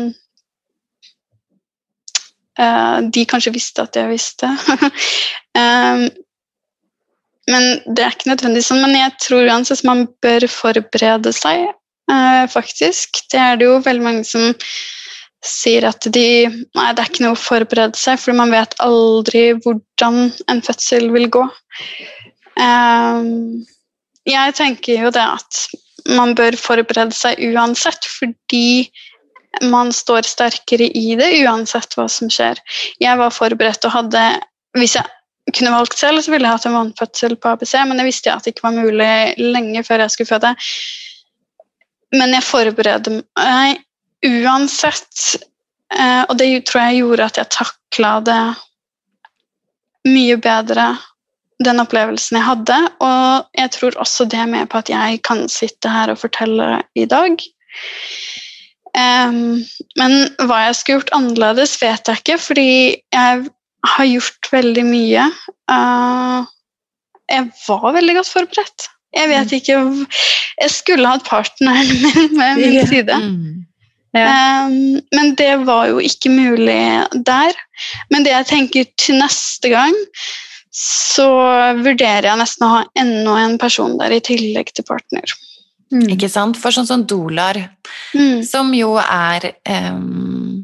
uh, de kanskje visste at jeg visste. um, Men det er ikke nødvendig sånn, men jeg tror uansett man bør forberede seg, eh, faktisk. Det er det jo veldig mange som sier at de, nei, det er ikke noe å forberede seg, for man vet aldri hvordan en fødsel vil gå. Eh, jeg tenker jo det at man bør forberede seg uansett, fordi man står sterkere i det uansett hva som skjer. Jeg var forberedt og hadde, hvis jeg kunne valgt selv, så ville jeg hatt en vannfødsel på A B C, men jeg visste at det ikke var mulig lenge før jeg skulle føde. Men jeg forberedte meg uansett, og det tror jeg gjorde at jeg taklet det mye bedre, den opplevelsen jeg hadde, og jeg tror også det er med på at jeg kan sitte her og fortelle i dag. Um, men hva jeg skulle gjort annerledes vet jeg ikke, fordi jeg har gjort veldig mye. Uh, jeg var veldig godt forberedt. Jeg vet ikke, jeg skulle hatt partneren min med min side. Mm. Ja. Um, men det var jo ikke mulig der. Men det jeg tenker til neste gang, så vurderer jeg nesten å ha enda en person der i tillegg til partner. Mm. Ikke sant? For sånn som dolar, Mm. som jo er um,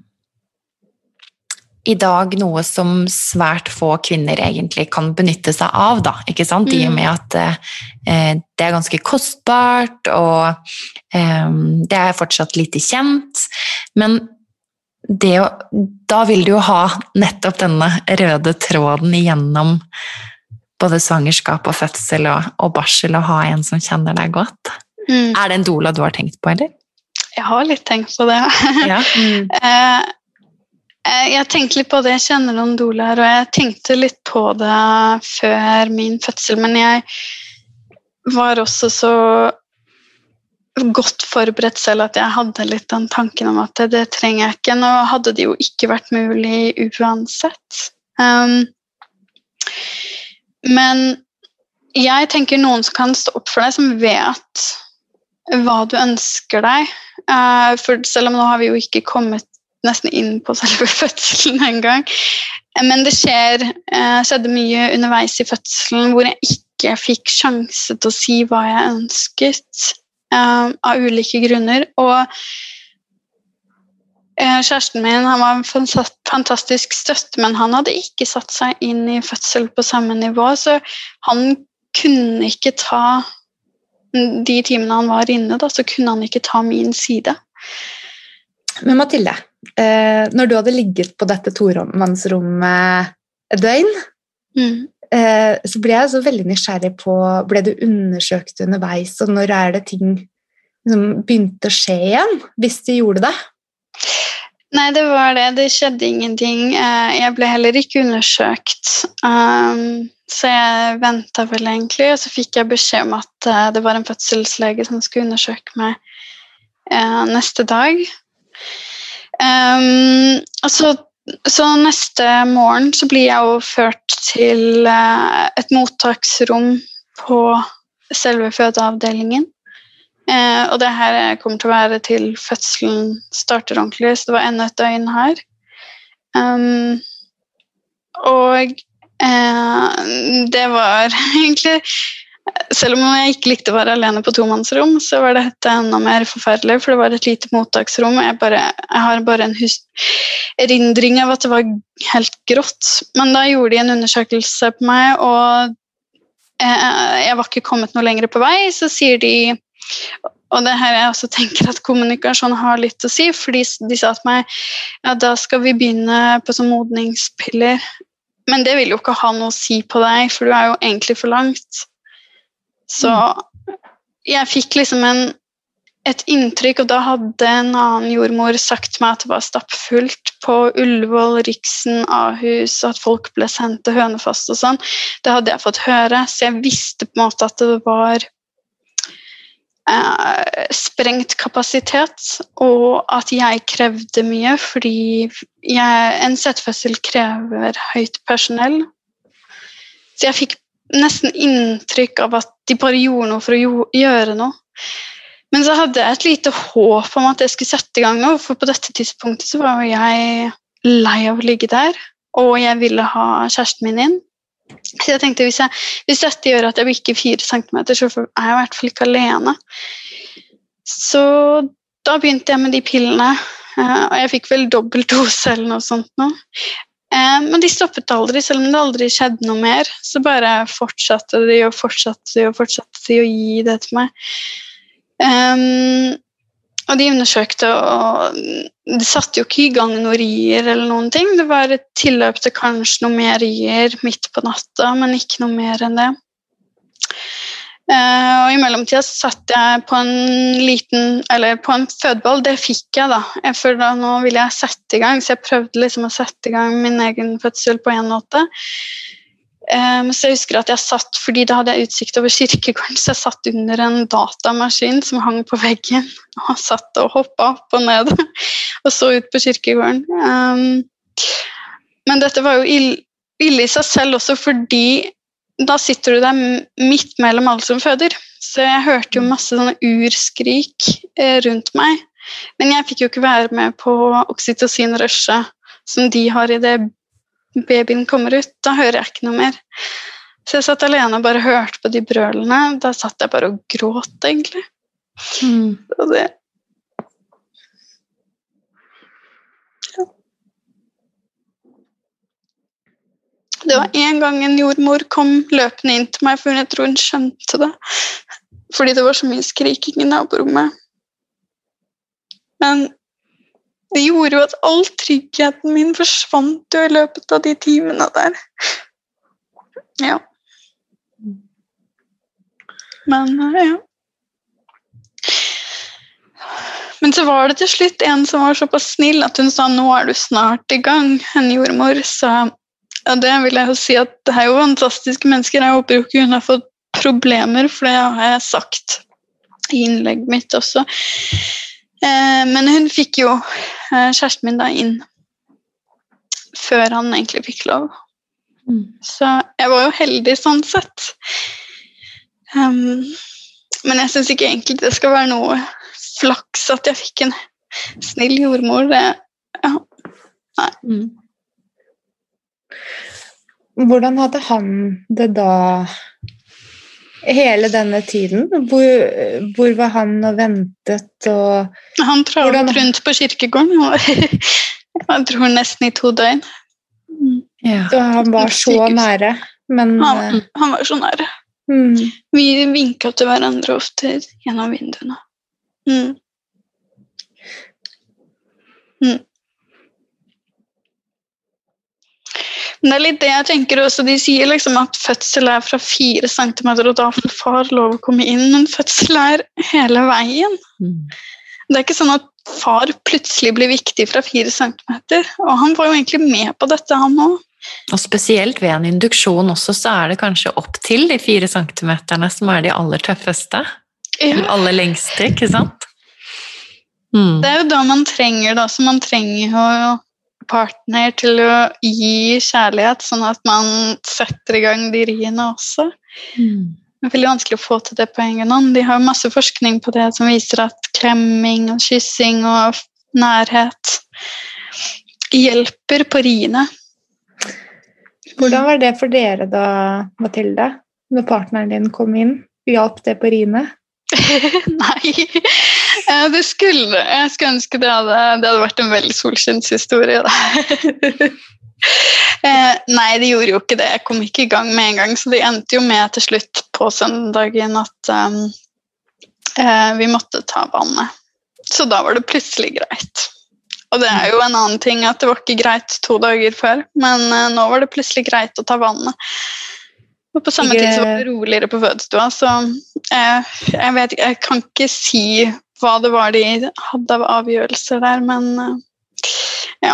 i dag noe som svært få kvinner egentlig kan benytte seg av, da, ikke sant? I og med at eh, det er ganske kostbart, og eh, det er fortsatt lite kjent, men det å, da vil du jo ha nettopp denne røde tråden igjennom både svangerskap og fødsel og, og barsel, og ha en som kjenner deg godt. Mm. Er det en doula du har tenkt på, eller? Jeg har litt tenkt på det. Ja. Mm. eh, Jeg tenkte litt på det, jeg kjenner noen doulaer, og jeg tenkte litt på det før min fødsel, men jeg var også så godt forberedt selv at jeg hadde litt den tanken om at det, det trenger jeg ikke. Nå hadde det jo ikke vært mulig uansett. Um, men jeg tenker noen som kan stå opp for deg, som vet hva du ønsker deg. Uh, for selv om nå har vi jo ikke kommet nesten inn på selve fødselen en gang. Men det skjer, eh, skjedde mye underveis i fødselen hvor jeg ikke fikk sjanse til å si hva jeg ønsket eh, av ulike grunner. Og eh, kjæresten min, han var en fantastisk støtte, men han hadde ikke satt seg inn i fødsel på samme nivå, så han kunne ikke ta de timene han var inne, da, så kunne han ikke ta min side. Men Mathilde, eh, når du hadde ligget på dette tomannsrommet et døgn, mm. eh, så ble jeg så veldig nysgjerrig på, ble du undersøkt underveis, og når er det ting som begynte å skje igjen, hvis de gjorde det? Nei, det var det. Det skjedde ingenting. Jeg ble heller ikke undersøkt, um, så jeg ventet vel egentlig, og så fikk jeg beskjed om at uh, det var en fødselslege som skulle undersøke meg uh, neste dag. Um, og så, så neste morgen så blir jeg jo ført til uh, et mottaksrom på selve fødeavdelingen. Uh, og det her kommer til å være til fødselen starter ordentlig, så det var enda et døgn her. Um, og uh, det var egentlig, selv om jeg ikke likte å være alene på tomannsrom, så var dette enda mer forferdelig, for det var et lite mottaksrom, og jeg, bare, jeg har bare en hus erindring av at det var helt grått. Men da gjorde de en undersøkelse på meg, og eh, jeg var ikke kommet noe lenger på vei, så sier de, og det her jeg også tenker at kommunikasjon har litt å si, fordi de sa til meg, ja, da skal vi begynne på sånn modningspiller, men det vil jo ikke ha noe å si på deg, for du er jo egentlig for langt. Så jeg fikk liksom en, et inntrykk, og da hadde en annen jordmor sagt meg at det var stappfullt på Ullevål, Riksen, Ahus, og at folk ble sendt til Hønefoss og sånn. Det hadde jeg fått høre, så jeg visste på en måte at det var eh, sprengt kapasitet, og at jeg krevde mye, fordi jeg, en settfødsel krever høyt personell. Så jeg fikk nesten inntrykk av at de bare gjorde noe for å gjøre noe. Men så hadde jeg et lite håp om at jeg skulle sette i gang noe, for på dette tidspunktet så var jeg lei av å ligge der, og jeg ville ha kjæresten min inn. Så jeg tenkte, hvis, jeg, hvis dette gjør at jeg blir ikke fire centimeter, så er jeg i hvert fall ikke alene. Så da begynte jeg med de pillene, og jeg fikk vel dobbelt dose eller noe sånt nå. Men de stoppet aldri, selv om det aldri skjedde noe mer, så bare fortsatte de og fortsatte de og fortsatte de å gi det til meg. Um, og de undersøkte, og det satte jo ikke i gang noen rier eller noen ting. Det var et tilløp til kanskje noe mer rier midt på natta, men ikke noe mer enn det. Uh, og i mellomtida satt jeg på en liten, eller på en fødeball, det fikk jeg da. Jeg følte da nå ville jeg sette i gang, så jeg prøvde liksom å sette i gang min egen fødsel på en måte. Um, så jeg husker at jeg satt, fordi da hadde jeg utsikt over kirkegården, så jeg satt under en datamaskin som hang på veggen, og satt og hoppet opp og ned, og så ut på kirkegården. Um, men dette var jo ille, ille i seg selv også, fordi da sitter du der midt mellom alle som føder, så jeg hørte jo masse sånne urskrik eh, rundt meg, men jeg fikk jo ikke være med på oksytocin-rushet som de har i det babyen kommer ut. Da hører jeg ikke noe mer. Så jeg satt alene og bare hørte på de brølene. Da satt jeg bare og gråt, egentlig. Mm. Så det... Det var en gang en jordmor kom løpende inn til meg, for jeg tror hun skjønte det. Fordi det var så mye skriking i naborommet. Men det gjorde jo at all tryggheten min forsvant jo i løpet av de timene der. Ja. Men, ja. Men så var det til slutt en som var såpass snill at hun sa, nå er du snart i gang, en jordmor. Så ja, det vil jeg jo si at det er jo fantastiske mennesker. Jeg håper jo ikke hun har fått problemer, for det har jeg sagt i innlegget mitt også. Eh, men hun fikk jo eh, kjæresten min da inn før han egentlig fikk lov. Mm. Så jeg var jo heldig sånn sett. Um, men jeg synes ikke egentlig det skal være noe flaks at jeg fikk en snill jordmor. Det, ja, nei. Mm. Hvordan hadde han det da hele denne tiden? Hvor, hvor var han og ventet? Og han travlet rundt på kirkegården. Jeg tror nesten i to døgn. Ja. Så han var så nære. Men, han, han var så nære. Mm. Vi vinket til hverandre ofte gjennom vinduene. Mm. Mm. Men det er litt det jeg tenker også. De sier liksom at fødsel er fra fire centimeter, og da får far lov å komme inn, men fødsel er hele veien. Mm. Det er ikke sånn at far plutselig blir viktig fra fire centimeter, og han var jo egentlig med på dette, han også. Og spesielt ved en induksjon også, så er det kanskje opp til de fire centimeterne som er de aller tøffeste. Ja. De aller lengste, ikke sant? Mm. Det er jo da man trenger, da, så man trenger jo partner til å gi kjærlighet, sånn at man setter i gang de riene også. Mm. Det er veldig vanskelig å få til det på egen hånd. De har masse forskning på det som viser at klemming og kyssing og nærhet hjelper på riene. Hvordan var det for dere da, Mathilde, når partneren din kom inn? Hjalp det på riene? Nei, det skulle jeg skulle ønske det hadde, det hadde vært en veldig solskinnshistorie da. eh, nei, det gjorde jo ikke det, jeg kom ikke i gang med en gang, så det endte jo med til slutt på søndagen at um, eh, vi måtte ta vannet, så da var det plutselig greit. Og det er jo en annen ting at det var ikke greit to dager før, men eh, nå var det plutselig greit å ta vannet. Og på samme tid så var det roligere på fødestua, så eh, jeg vet ikke, jeg kan ikke si hva det var de hadde av avgjørelser der, men eh, ja.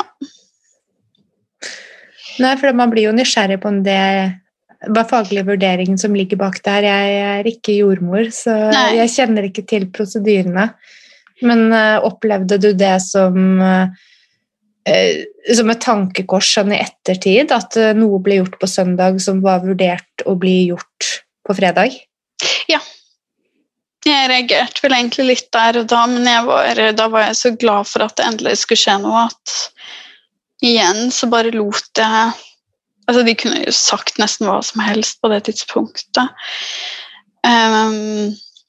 Nei, for man blir jo nysgjerrig på om det var faglig vurdering som ligger bak der. Jeg er ikke jordmor, så Nei. Jeg kjenner ikke til prosedyrene. Men uh, opplevde du det som, uh, som et tankekors sånn i ettertid, at uh, noe ble gjort på søndag som var vurdert å bli gjort på fredag? Ja. Jeg reagerte vel egentlig litt der og da, men jeg var, da var jeg så glad for at det endelig skulle skje noe, at igjen så bare lot jeg, altså de kunne jo sagt nesten hva som helst på det tidspunktet. Um,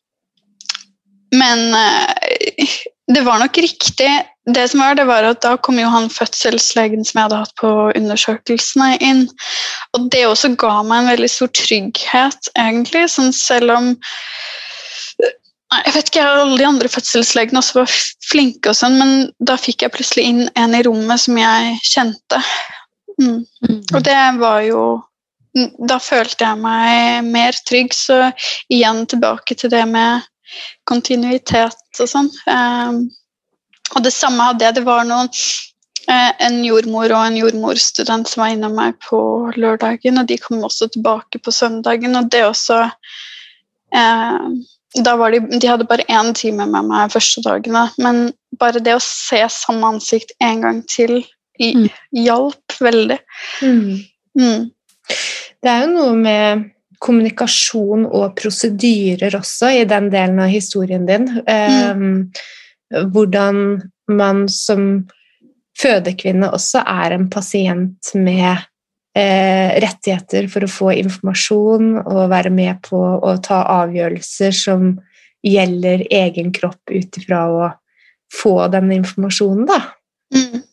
men uh, det var nok riktig. Det som var, det var at da kom jo han fødselslegen som jeg hadde hatt på undersøkelsene inn, og det også ga meg en veldig stor trygghet egentlig, sånn selv om jeg vet ikke, alle de andre fødselslegene også var flinke og sånn, men da fikk jeg plutselig inn en i rommet som jeg kjente. Mm. Mm. Og det var jo, da følte jeg meg mer trygg, så igjen tilbake til det med kontinuitet og sånn. Um, og det samme hadde jeg, det var noen, uh, en jordmor og en jordmorstudent som var innom meg på lørdagen, og de kom også tilbake på søndagen, og det også... Uh, Da var de, de hadde bare én time med meg første dagene, men bare det å se samme ansikt en gang til i, mm. hjalp veldig. Mm. Mm. Det er jo noe med kommunikasjon og prosedyrer også i den delen av historien din. Mm. Um, hvordan man som fødekvinne også er en pasient med Eh, rettigheter for å få informasjon og være med på å ta avgjørelser som gjelder egen kropp ut ifra å få den informasjonen da. Mm.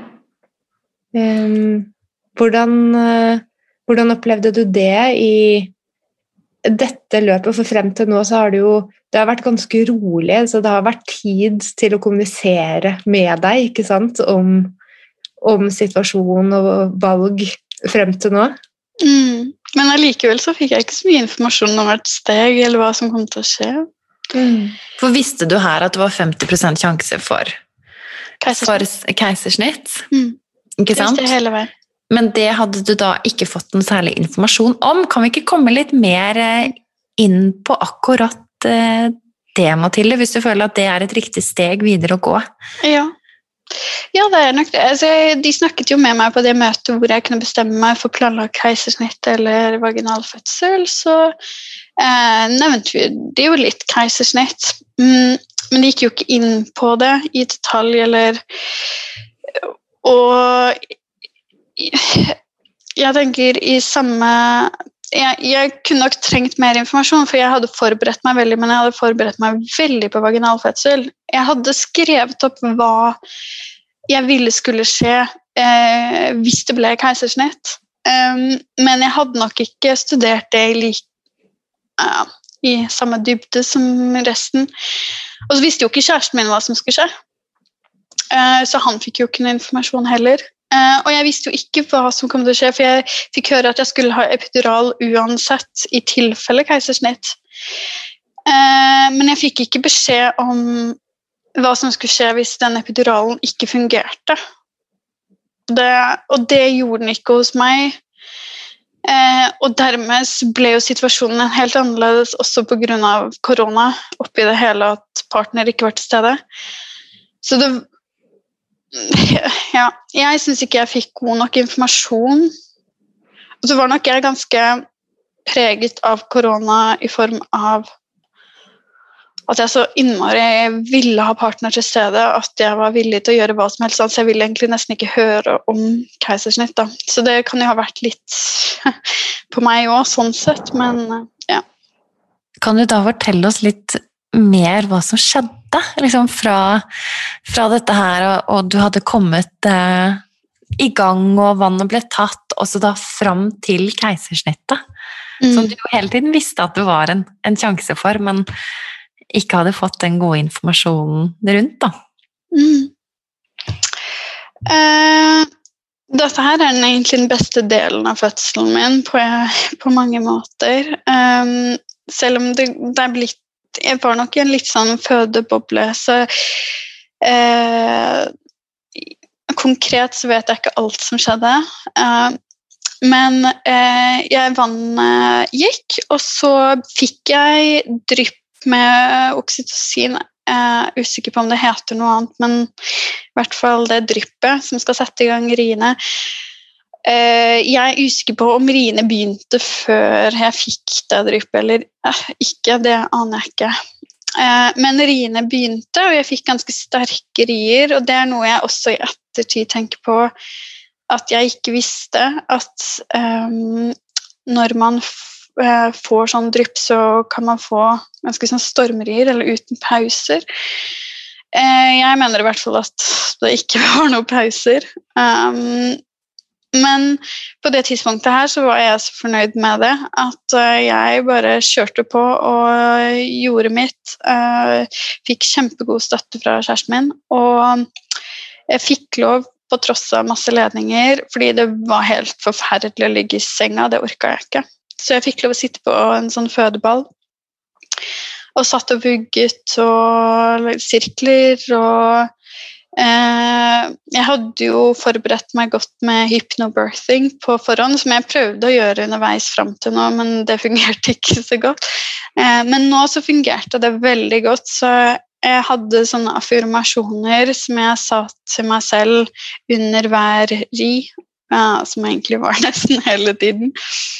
Um, hvordan, uh, hvordan opplevde du det i dette løpet? For frem til nå så har det jo det har vært ganske rolig, så det har vært tid til å kommunisere med deg, ikke sant, om, om situasjon og valg frem til nå. Mm. Men allikevel så fikk jeg ikke så mye informasjon om hvert steg, eller hva som kom til å skje. Mm. For visste du her at det var femti prosent sjanse for keisersnitt? For keisersnitt? Mm. Ikke sant? Det visste jeg hele veien. Men det hadde du da ikke fått en særlig informasjon om. Kan vi ikke komme litt mer inn på akkurat det, Mathilde, hvis du føler at det er et riktig steg videre å gå? Ja. Ja, det er nok det. Altså, de snakket jo med meg på det møtet hvor jeg kunne bestemme meg for planlagt keisersnitt eller vaginalfødsel, så eh, nevnte vi det jo litt keisersnitt. Mm, men de gikk jo ikke inn på det i detalj, eller og jeg tenker i samme jeg, jeg kunne nok trengt mer informasjon, for jeg hadde forberedt meg veldig, men jeg hadde forberedt meg veldig på vaginalfødsel. Jeg hadde skrevet opp hva jeg ville skulle skje eh, hvis det ble keisersnitt. Um, men jeg hadde nok ikke studert det i, like, uh, i samme dybde som resten. Og så visste jo ikke kjæresten min hva som skulle skje. Uh, så han fikk jo ikke noe informasjon heller. Uh, og jeg visste jo ikke hva som kom til å skje, for jeg fikk høre at jeg skulle ha epidural uansett i tilfelle keisersnitt. Uh, men jeg fikk ikke beskjed om hva som skulle skje hvis den epiduralen ikke fungerte. Det, og det gjorde den ikke hos meg. Uh, og dermed ble jo situasjonen helt annerledes også på grunn av korona, oppi det hele at partner ikke var til stede. Så det Ja, jeg synes ikke jeg fikk god nok informasjon. Og så var nok jeg ganske preget av korona i form av at jeg så innmari ville ha partner til stede, at jeg var villig til å gjøre hva som helst, så jeg ville egentlig nesten ikke høre om keisersnitt da. Så det kan jo ha vært litt på meg også, sånn sett, men ja. Kan du da fortelle oss litt mer hva som skjedde, liksom fra, fra dette her, og, og du hadde kommet eh, i gang, og vannet ble tatt, og så da frem til keisersnittet, mm. som du jo hele tiden visste at det var en, en sjanse for, men ikke hadde fått den gode informasjonen rundt da. Mm. Eh, dette her er den egentlig den beste delen av fødselen min på, på mange måter. Um, selv om det, det er blitt jeg var nok i en litt sånn fødeboble, så eh, konkret så vet jeg ikke alt som skjedde. Eh, men eh, jeg vannet gikk, og så fikk jeg drypp med oksytocin. Eh, usikker på om det heter noe annet, men i hvert fall det dryppet som skal sette i gang riene. Uh, jeg er usikker på om riene begynte før jeg fikk det dryppet, eller uh, ikke, det aner jeg ikke. Uh, men riene begynte, og jeg fikk ganske sterke rier, og det er noe jeg også i ettertid tenker på, at jeg ikke visste at um, når man f- uh, får sånn drypp, så kan man få ganske sånn stormrier, eller uten pauser. Uh, jeg mener i hvert fall at det ikke var noen pauser. Um, Men på det tidspunktet her så var jeg så fornøyd med det, at jeg bare kjørte på og gjorde mitt. Fikk kjempegod støtte fra kjæresten min, og jeg fikk lov på tross av masse ledninger, fordi det var helt forferdelig å ligge i senga, det orket jeg ikke. Så jeg fikk lov å sitte på en sånn fødeball, og satt og vugget og sirkler og Eh, jeg hadde jo forberedt meg godt med hypnobirthing på forhånd, som jeg prøvde å gjøre underveis frem til nå, men det fungerte ikke så godt. Eh, men nå så fungerte det veldig godt, så jeg hadde sånne affirmasjoner som jeg sa til meg selv under hver ri, eh, som egentlig var nesten hele tiden.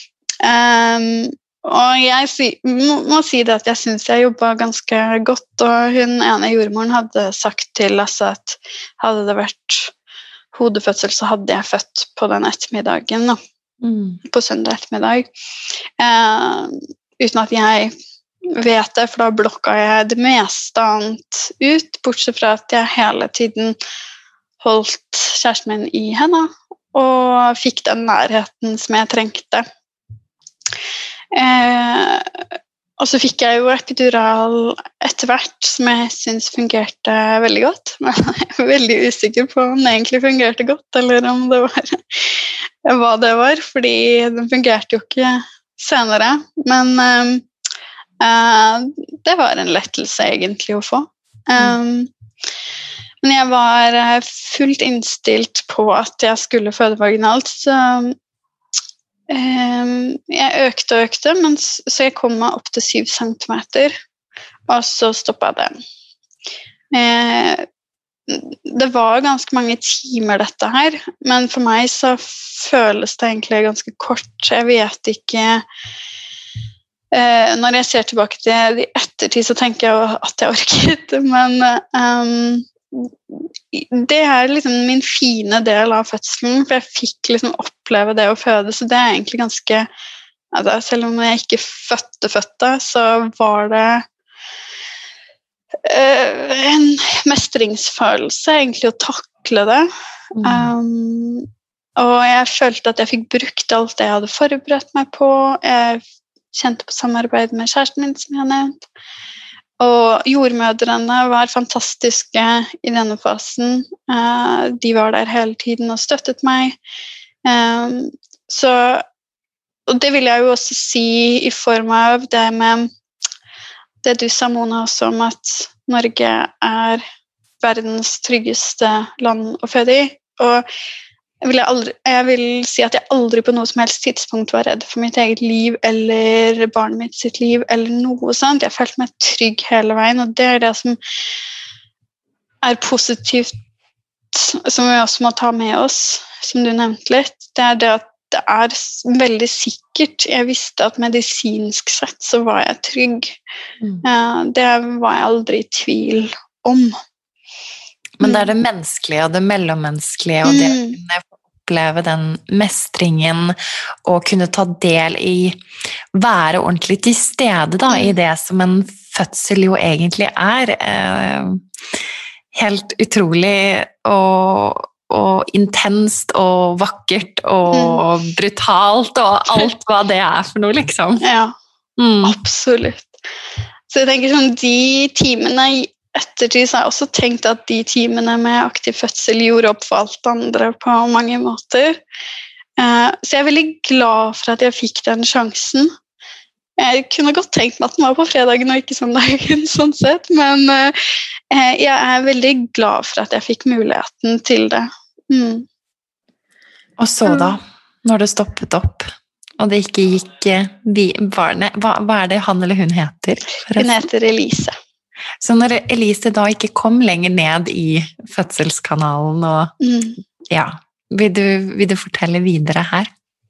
Eh, Og jeg må, må si det at jeg synes jeg jobbet ganske godt, og hun ene jordmoren hadde sagt til Lasse at hadde det vært hodefødsel, så hadde jeg født på den ettermiddagen, da. Mm. På søndag ettermiddag. Eh, uten at jeg vet det, for da blokka jeg det meste annet ut, bortsett fra at jeg hele tiden holdt kjæresten min i henne, og fikk den nærheten som jeg trengte. Eh, og så fikk jeg jo epidural etter hvert, som jeg synes fungerte veldig godt. Men jeg er veldig usikker på om det egentlig fungerte godt, eller om det var hva det var, fordi den fungerte jo ikke senere. Men eh, Uh, det var en lettelse egentlig å få. Um, men jeg var fullt innstilt på at jeg skulle føde vaginalt, så um, jeg økte og økte, men så jeg kom meg opp til syv centimeter, og så stoppet det. Uh, det var ganske mange timer dette her, men for meg så føles det egentlig ganske kort. Jeg vet ikke, eh, når jeg ser tilbake til i ettertid så tenker jeg at jeg orket, men um, det er liksom min fine del av fødselen, for jeg fikk liksom oppleve det å føde, så det er egentlig ganske, altså, selv om jeg ikke fødte fødte, så var det Uh, en mestringsfølelse egentlig å takle det. Mm. Um, og jeg følte at jeg fikk brukt alt det jeg hadde forberedt meg på. Jeg kjente på samarbeid med kjæresten min, som jeg har nevnt. Og jordmødrene var fantastiske i denne fasen. Uh, de var der hele tiden og støttet meg. Um, så, og det vil jeg jo også si i form av det med det du sa, Mona, også om at Norge er verdens tryggeste land å føde i. Og jeg vil, aldri, jeg vil si at jeg aldri på noe som helst tidspunkt var redd for mitt eget liv eller barnet mitt sitt liv eller noe sånt. Jeg følte meg trygg hele veien, og det er det som er positivt, som vi også må ta med oss, som du nevnte litt. Det er det at det er veldig sikkert. Jeg visste at medisinsk sett så var jeg trygg. Mm. Det var jeg aldri i tvil om. Men det er det menneskelige og det mellommenneskelige, og det å kunne oppleve den mestringen og kunne ta del i være ordentlig til stede da, i det som en fødsel jo egentlig er. Helt utrolig og og intenst og vakkert og mm. brutalt og alt hva det er for noe, liksom. Ja, mm. absolutt. Så jeg tenker sånn, de timene i ettertid så har jeg også tenkt at de timene med aktiv fødsel gjorde opp for alt andre på mange måter. Så jeg er veldig glad for at jeg fikk den sjansen. Jeg kunne godt tenkt meg at den var på fredagen og ikke søndagen, sånn sett, men jeg er veldig glad for at jeg fikk muligheten til det. Mm. Og så da, når det stoppet opp, og det ikke gikk de barnet, hva, hva er det han eller hun heter? Forresten? Hun heter Elise. Så når Elise da ikke kom lenger ned i fødselskanalen, og, mm. ja, vil du, vil du fortelle videre her?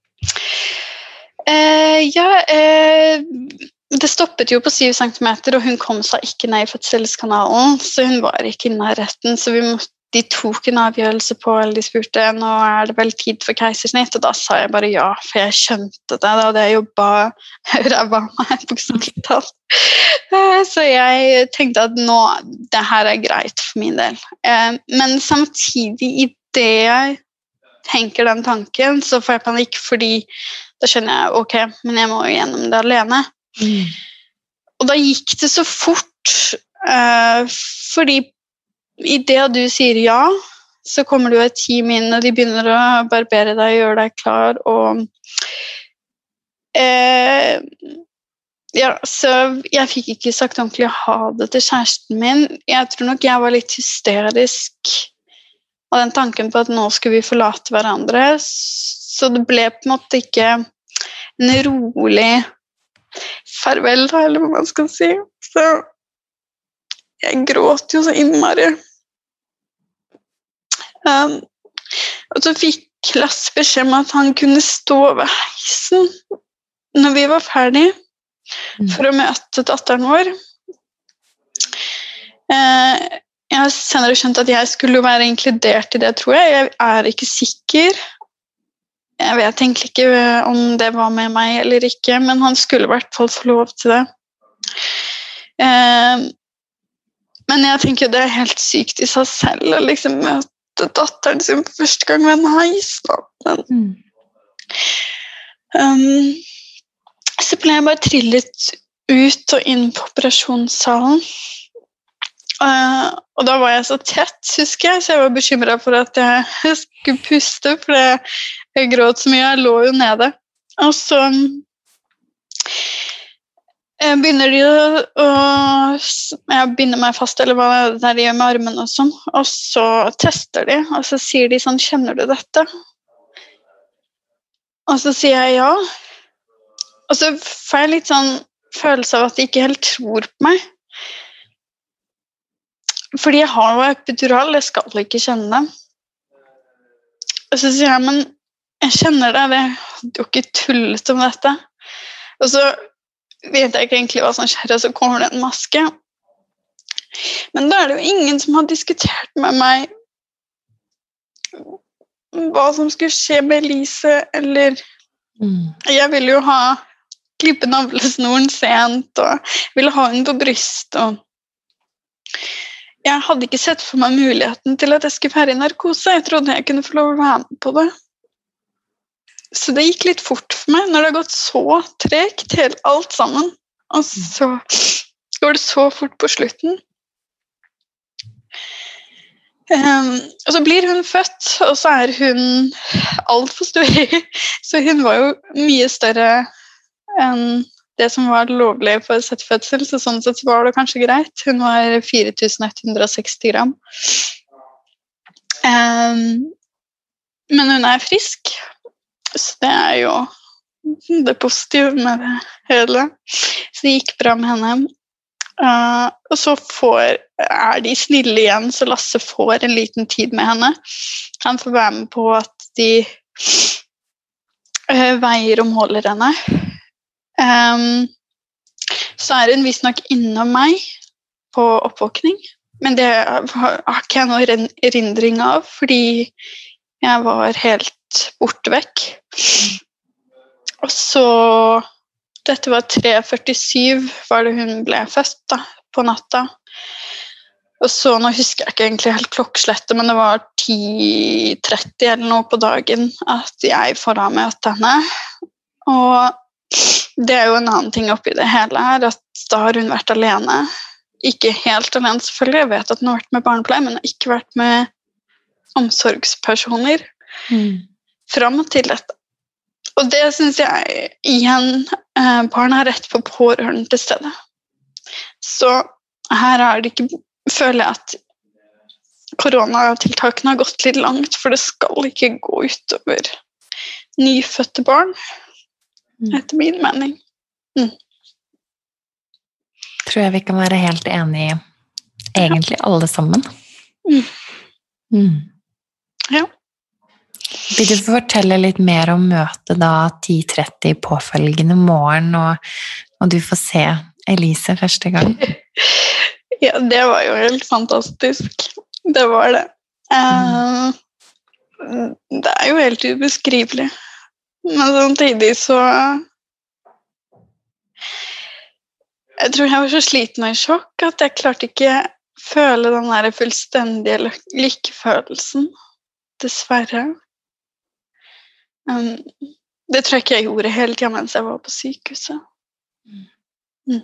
Uh, ja, uh, det stoppet jo på syv centimeter, og hun kom seg ikke ned i fødselskanalen, så hun var ikke i nærheten, så vi måtte de tok en avgjørelse på, eller de spurte, nå er det vel tid for keisersnitt, og da sa jeg bare ja, for jeg skjønte det, da hadde jeg jobbet ræva meg, bokstavelig talt. Så jeg tenkte at nå, det her er greit for min del. Men samtidig, i det jeg tenker den tanken, så får jeg panikk, fordi da skjønner jeg, ok, men jeg må jo gjennom det alene. Mm. Og da gikk det så fort, fordi i det at du sier ja, så kommer du et team inn, og de begynner å barbere deg, gjøre deg klar, og eh, ja, så jeg fikk ikke sagt ordentlig ha det til kjæresten min. Jeg tror nok jeg var litt hysterisk av den tanken på at nå skulle vi forlate hverandre, så det ble på en måte ikke en rolig farvel, eller hva man skal si. Så jeg gråt jo så innmari. Um, og så fikk Lasse beskjed om at han kunne stå ved heisen når vi var ferdige for å møte datteren vår. Uh, jeg har senere skjønt at jeg skulle være inkludert i det, tror jeg. Jeg er ikke sikker. Jeg vet egentlig ikke om det var med meg eller ikke, men han skulle i hvert fall få lov til det. Uh, Men jeg tenker det er helt sykt i seg selv å liksom møte datteren sin for første gang med en heis. Men, mm. um, så ble jeg bare trillet ut og inn på operasjonssalen. Uh, og da var jeg så tett, husker jeg, så jeg var bekymret for at jeg skulle puste, for jeg gråt så mye, jeg lå jo nede. Og så begynner de å, å jeg binder meg fast, eller hva det er de gjør med armen og sånn, og så tester de, og så sier de sånn, kjenner du dette? Og så sier jeg ja, og så får jeg litt sånn følelse av at de ikke helt tror på meg, fordi jeg har jo epidural, jeg skal ikke kjenne det. Og så sier jeg, men jeg kjenner det, det hadde jo ikke tullet om dette. Og så vet jeg ikke egentlig hva som skjer, og så kommer det en maske. Men da er det jo ingen som har diskutert med meg hva som skulle skje med Elise, eller mm. jeg ville jo ha klippet navlesnoren sent, og ville ha henne på bryst, og jeg hadde ikke sett for meg muligheten til at jeg skulle være i narkose. Jeg trodde jeg kunne få lov å være med på det. Så det gikk litt fort for meg, når det har gått så tregt, helt alt sammen. Og så går det så fort på slutten. Um, og så blir hun født, og så er hun alt for stor. Så hun var jo mye større enn det som var lovlig for settefødsel, så sånn sett var det kanskje greit. Hun var fire tusen ett hundre seksti gram. Um, men hun er frisk. Så det er jo det positive med det hele. Så det gikk bra med henne. Uh, og så får, er de snille igjen, så Lasse får en liten tid med henne. Han får være med på at de uh, veier og måler henne. Um, så er hun visst nok innom meg på oppvåkning, men det har ikke jeg noe erindring av, fordi jeg var helt borte vekk. Og så, dette var tre førtisju, var det hun ble født da, på natta. Og så, nå husker jeg ikke egentlig helt klokkeslettet, men det var ti tretti eller noe på dagen at jeg får ha møte henne. Og det er jo en annen ting oppi det hele her, at da har hun vært alene. Ikke helt alene, selvfølgelig. Jeg vet at hun har vært med barnepleie, men ikke vært med omsorgspersoner. Mm. Fram til dette. Og det synes jeg igjen eh, barn har rett på pårørende til stedet. Så her er det ikke, føler jeg at koronatiltakene har gått litt langt, for det skal ikke gå utover nyfødte barn, mm. etter min mening. Mm. Tror jeg vi kan være helt enige, egentlig alle sammen. Mm. Mm. Ja. Vil du fortelle litt mer om møtet da ti tretti påfølgende morgen, og, og du får se Elise første gang? Ja, det var jo helt fantastisk. Det var det. Mm. Uh, det er jo helt ubeskrivelig. Men samtidig så jeg tror jeg var så sliten og i sjokk at jeg klarte ikke føle den der fullstendige lykkefølelsen. Dessverre. Um, det tror jeg ikke jeg gjorde hele tiden mens jeg var på sykehuset. Mm.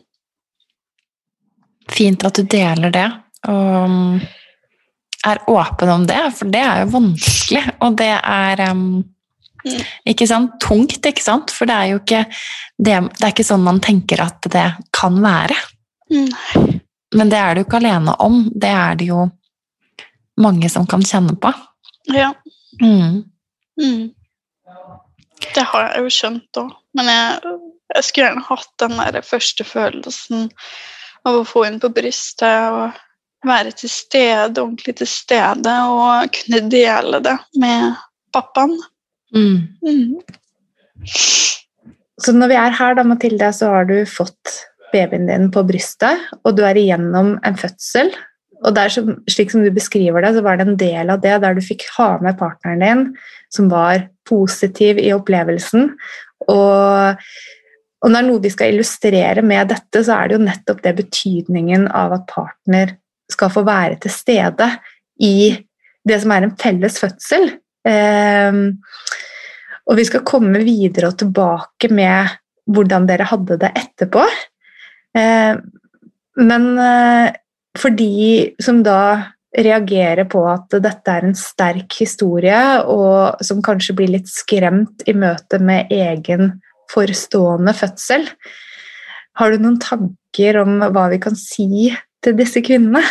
Fint at du deler det, og er åpen om det, for det er jo vanskelig, og det er um, mm. ikke sant, tungt, ikke sant? For det er jo ikke, det, det er ikke sånn man tenker at det kan være. Mm. Men det er du ikke alene om, det er det jo mange som kan kjenne på. Ja. Mm. Mm. Det har jeg jo skjønt også, men jeg, jeg skulle gjerne hatt den der første følelsen av å få inn på brystet og være til stede, ordentlig til stede, og kunne dele det med pappaen. Mm. Mm. Så når vi er her da, Mathilde, så har du fått babyen din på brystet, og du er igjennom en fødsel, og der, som, slik som du beskriver det, så var det en del av det der du fikk ha med partneren din, som var positiv i opplevelsen, og, og når noe vi skal illustrere med dette, så er det jo nettopp det betydningen av at partner skal få være til stede i det som er en felles fødsel. Um, og vi skal komme videre og tilbake med hvordan dere hadde det etterpå. Um, men uh, for de som da reagerer på at dette er en sterk historie, og som kanskje blir litt skremt i møte med egen forestående fødsel, har du noen tanker om hva vi kan si til disse kvinnene?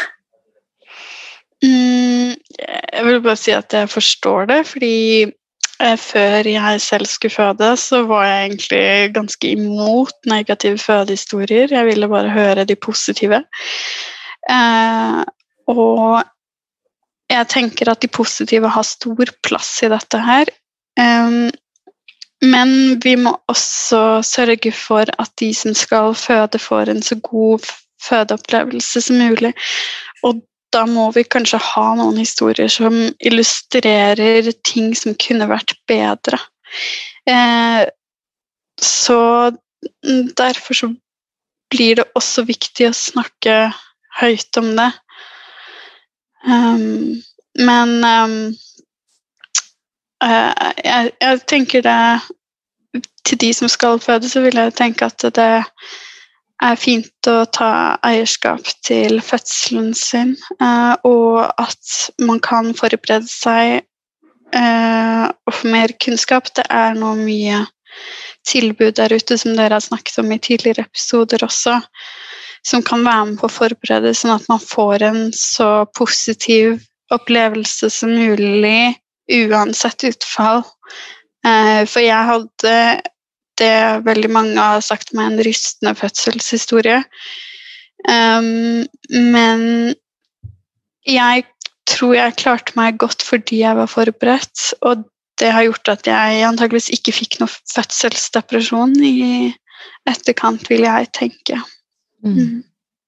Mm, jeg vil bare si at jeg forstår det, fordi eh, før jeg selv skulle føde, så var jeg egentlig ganske imot negative fødehistorier. Jeg ville bare høre de positive. Eh, og jeg tenker at de positive har stor plass i dette her. Um, men vi må også sørge for at de som skal føde får en så god fødeopplevelse som mulig. Og da må vi kanskje ha noen historier som illustrerer ting som kunne vært bedre. Eh, så derfor så blir det også viktig å snakke høyt om det. Um, men um, uh, jeg, jeg tenker det til de som skal føde, så vil jeg tenke at det er fint å ta eierskap til fødselen sin, uh, og at man kan forberede seg uh, og få mer kunnskap. Det er noe mye tilbud der ute, som dere har snakket om i tidligere episoder også, som kan være med på å forberede, sånn at man får en så positiv opplevelse som mulig, uansett utfall. Uh, for jeg hadde det veldig mange har sagt meg en rystende fødselshistorie. Um, men jeg tror jeg klarte meg godt fordi jeg var forberedt, og det har gjort at jeg antageligvis ikke fikk noe fødselsdepresjon i etterkant, vil jeg tenke. Mm. Mm.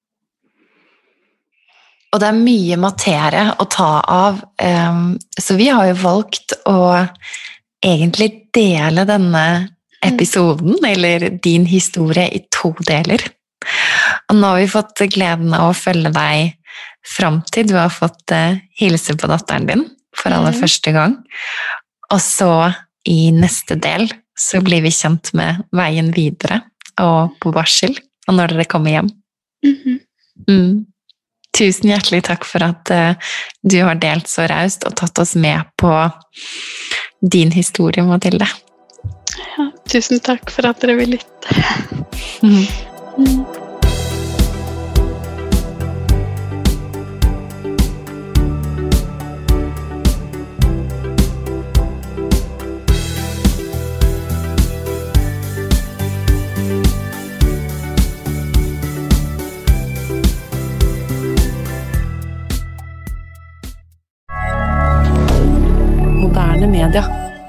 Og det er mye materie å ta av, um, så vi har jo valgt å egentlig dele denne episoden, eller din historie, i to deler. Og nå har vi fått gleden av å følge deg frem til du har fått uh, hilse på datteren din for aller mm. første gang. Og så i neste del så blir vi kjent med veien videre og på barsel, og når dere kommer hjem. Mm-hmm. Mm. Tusen hjertelig takk for at uh, du har delt så raust og tatt oss med på din historie, Mathilde. Ja, tusen takk for at dere vil lytte. Mm. Mm. Moderne media.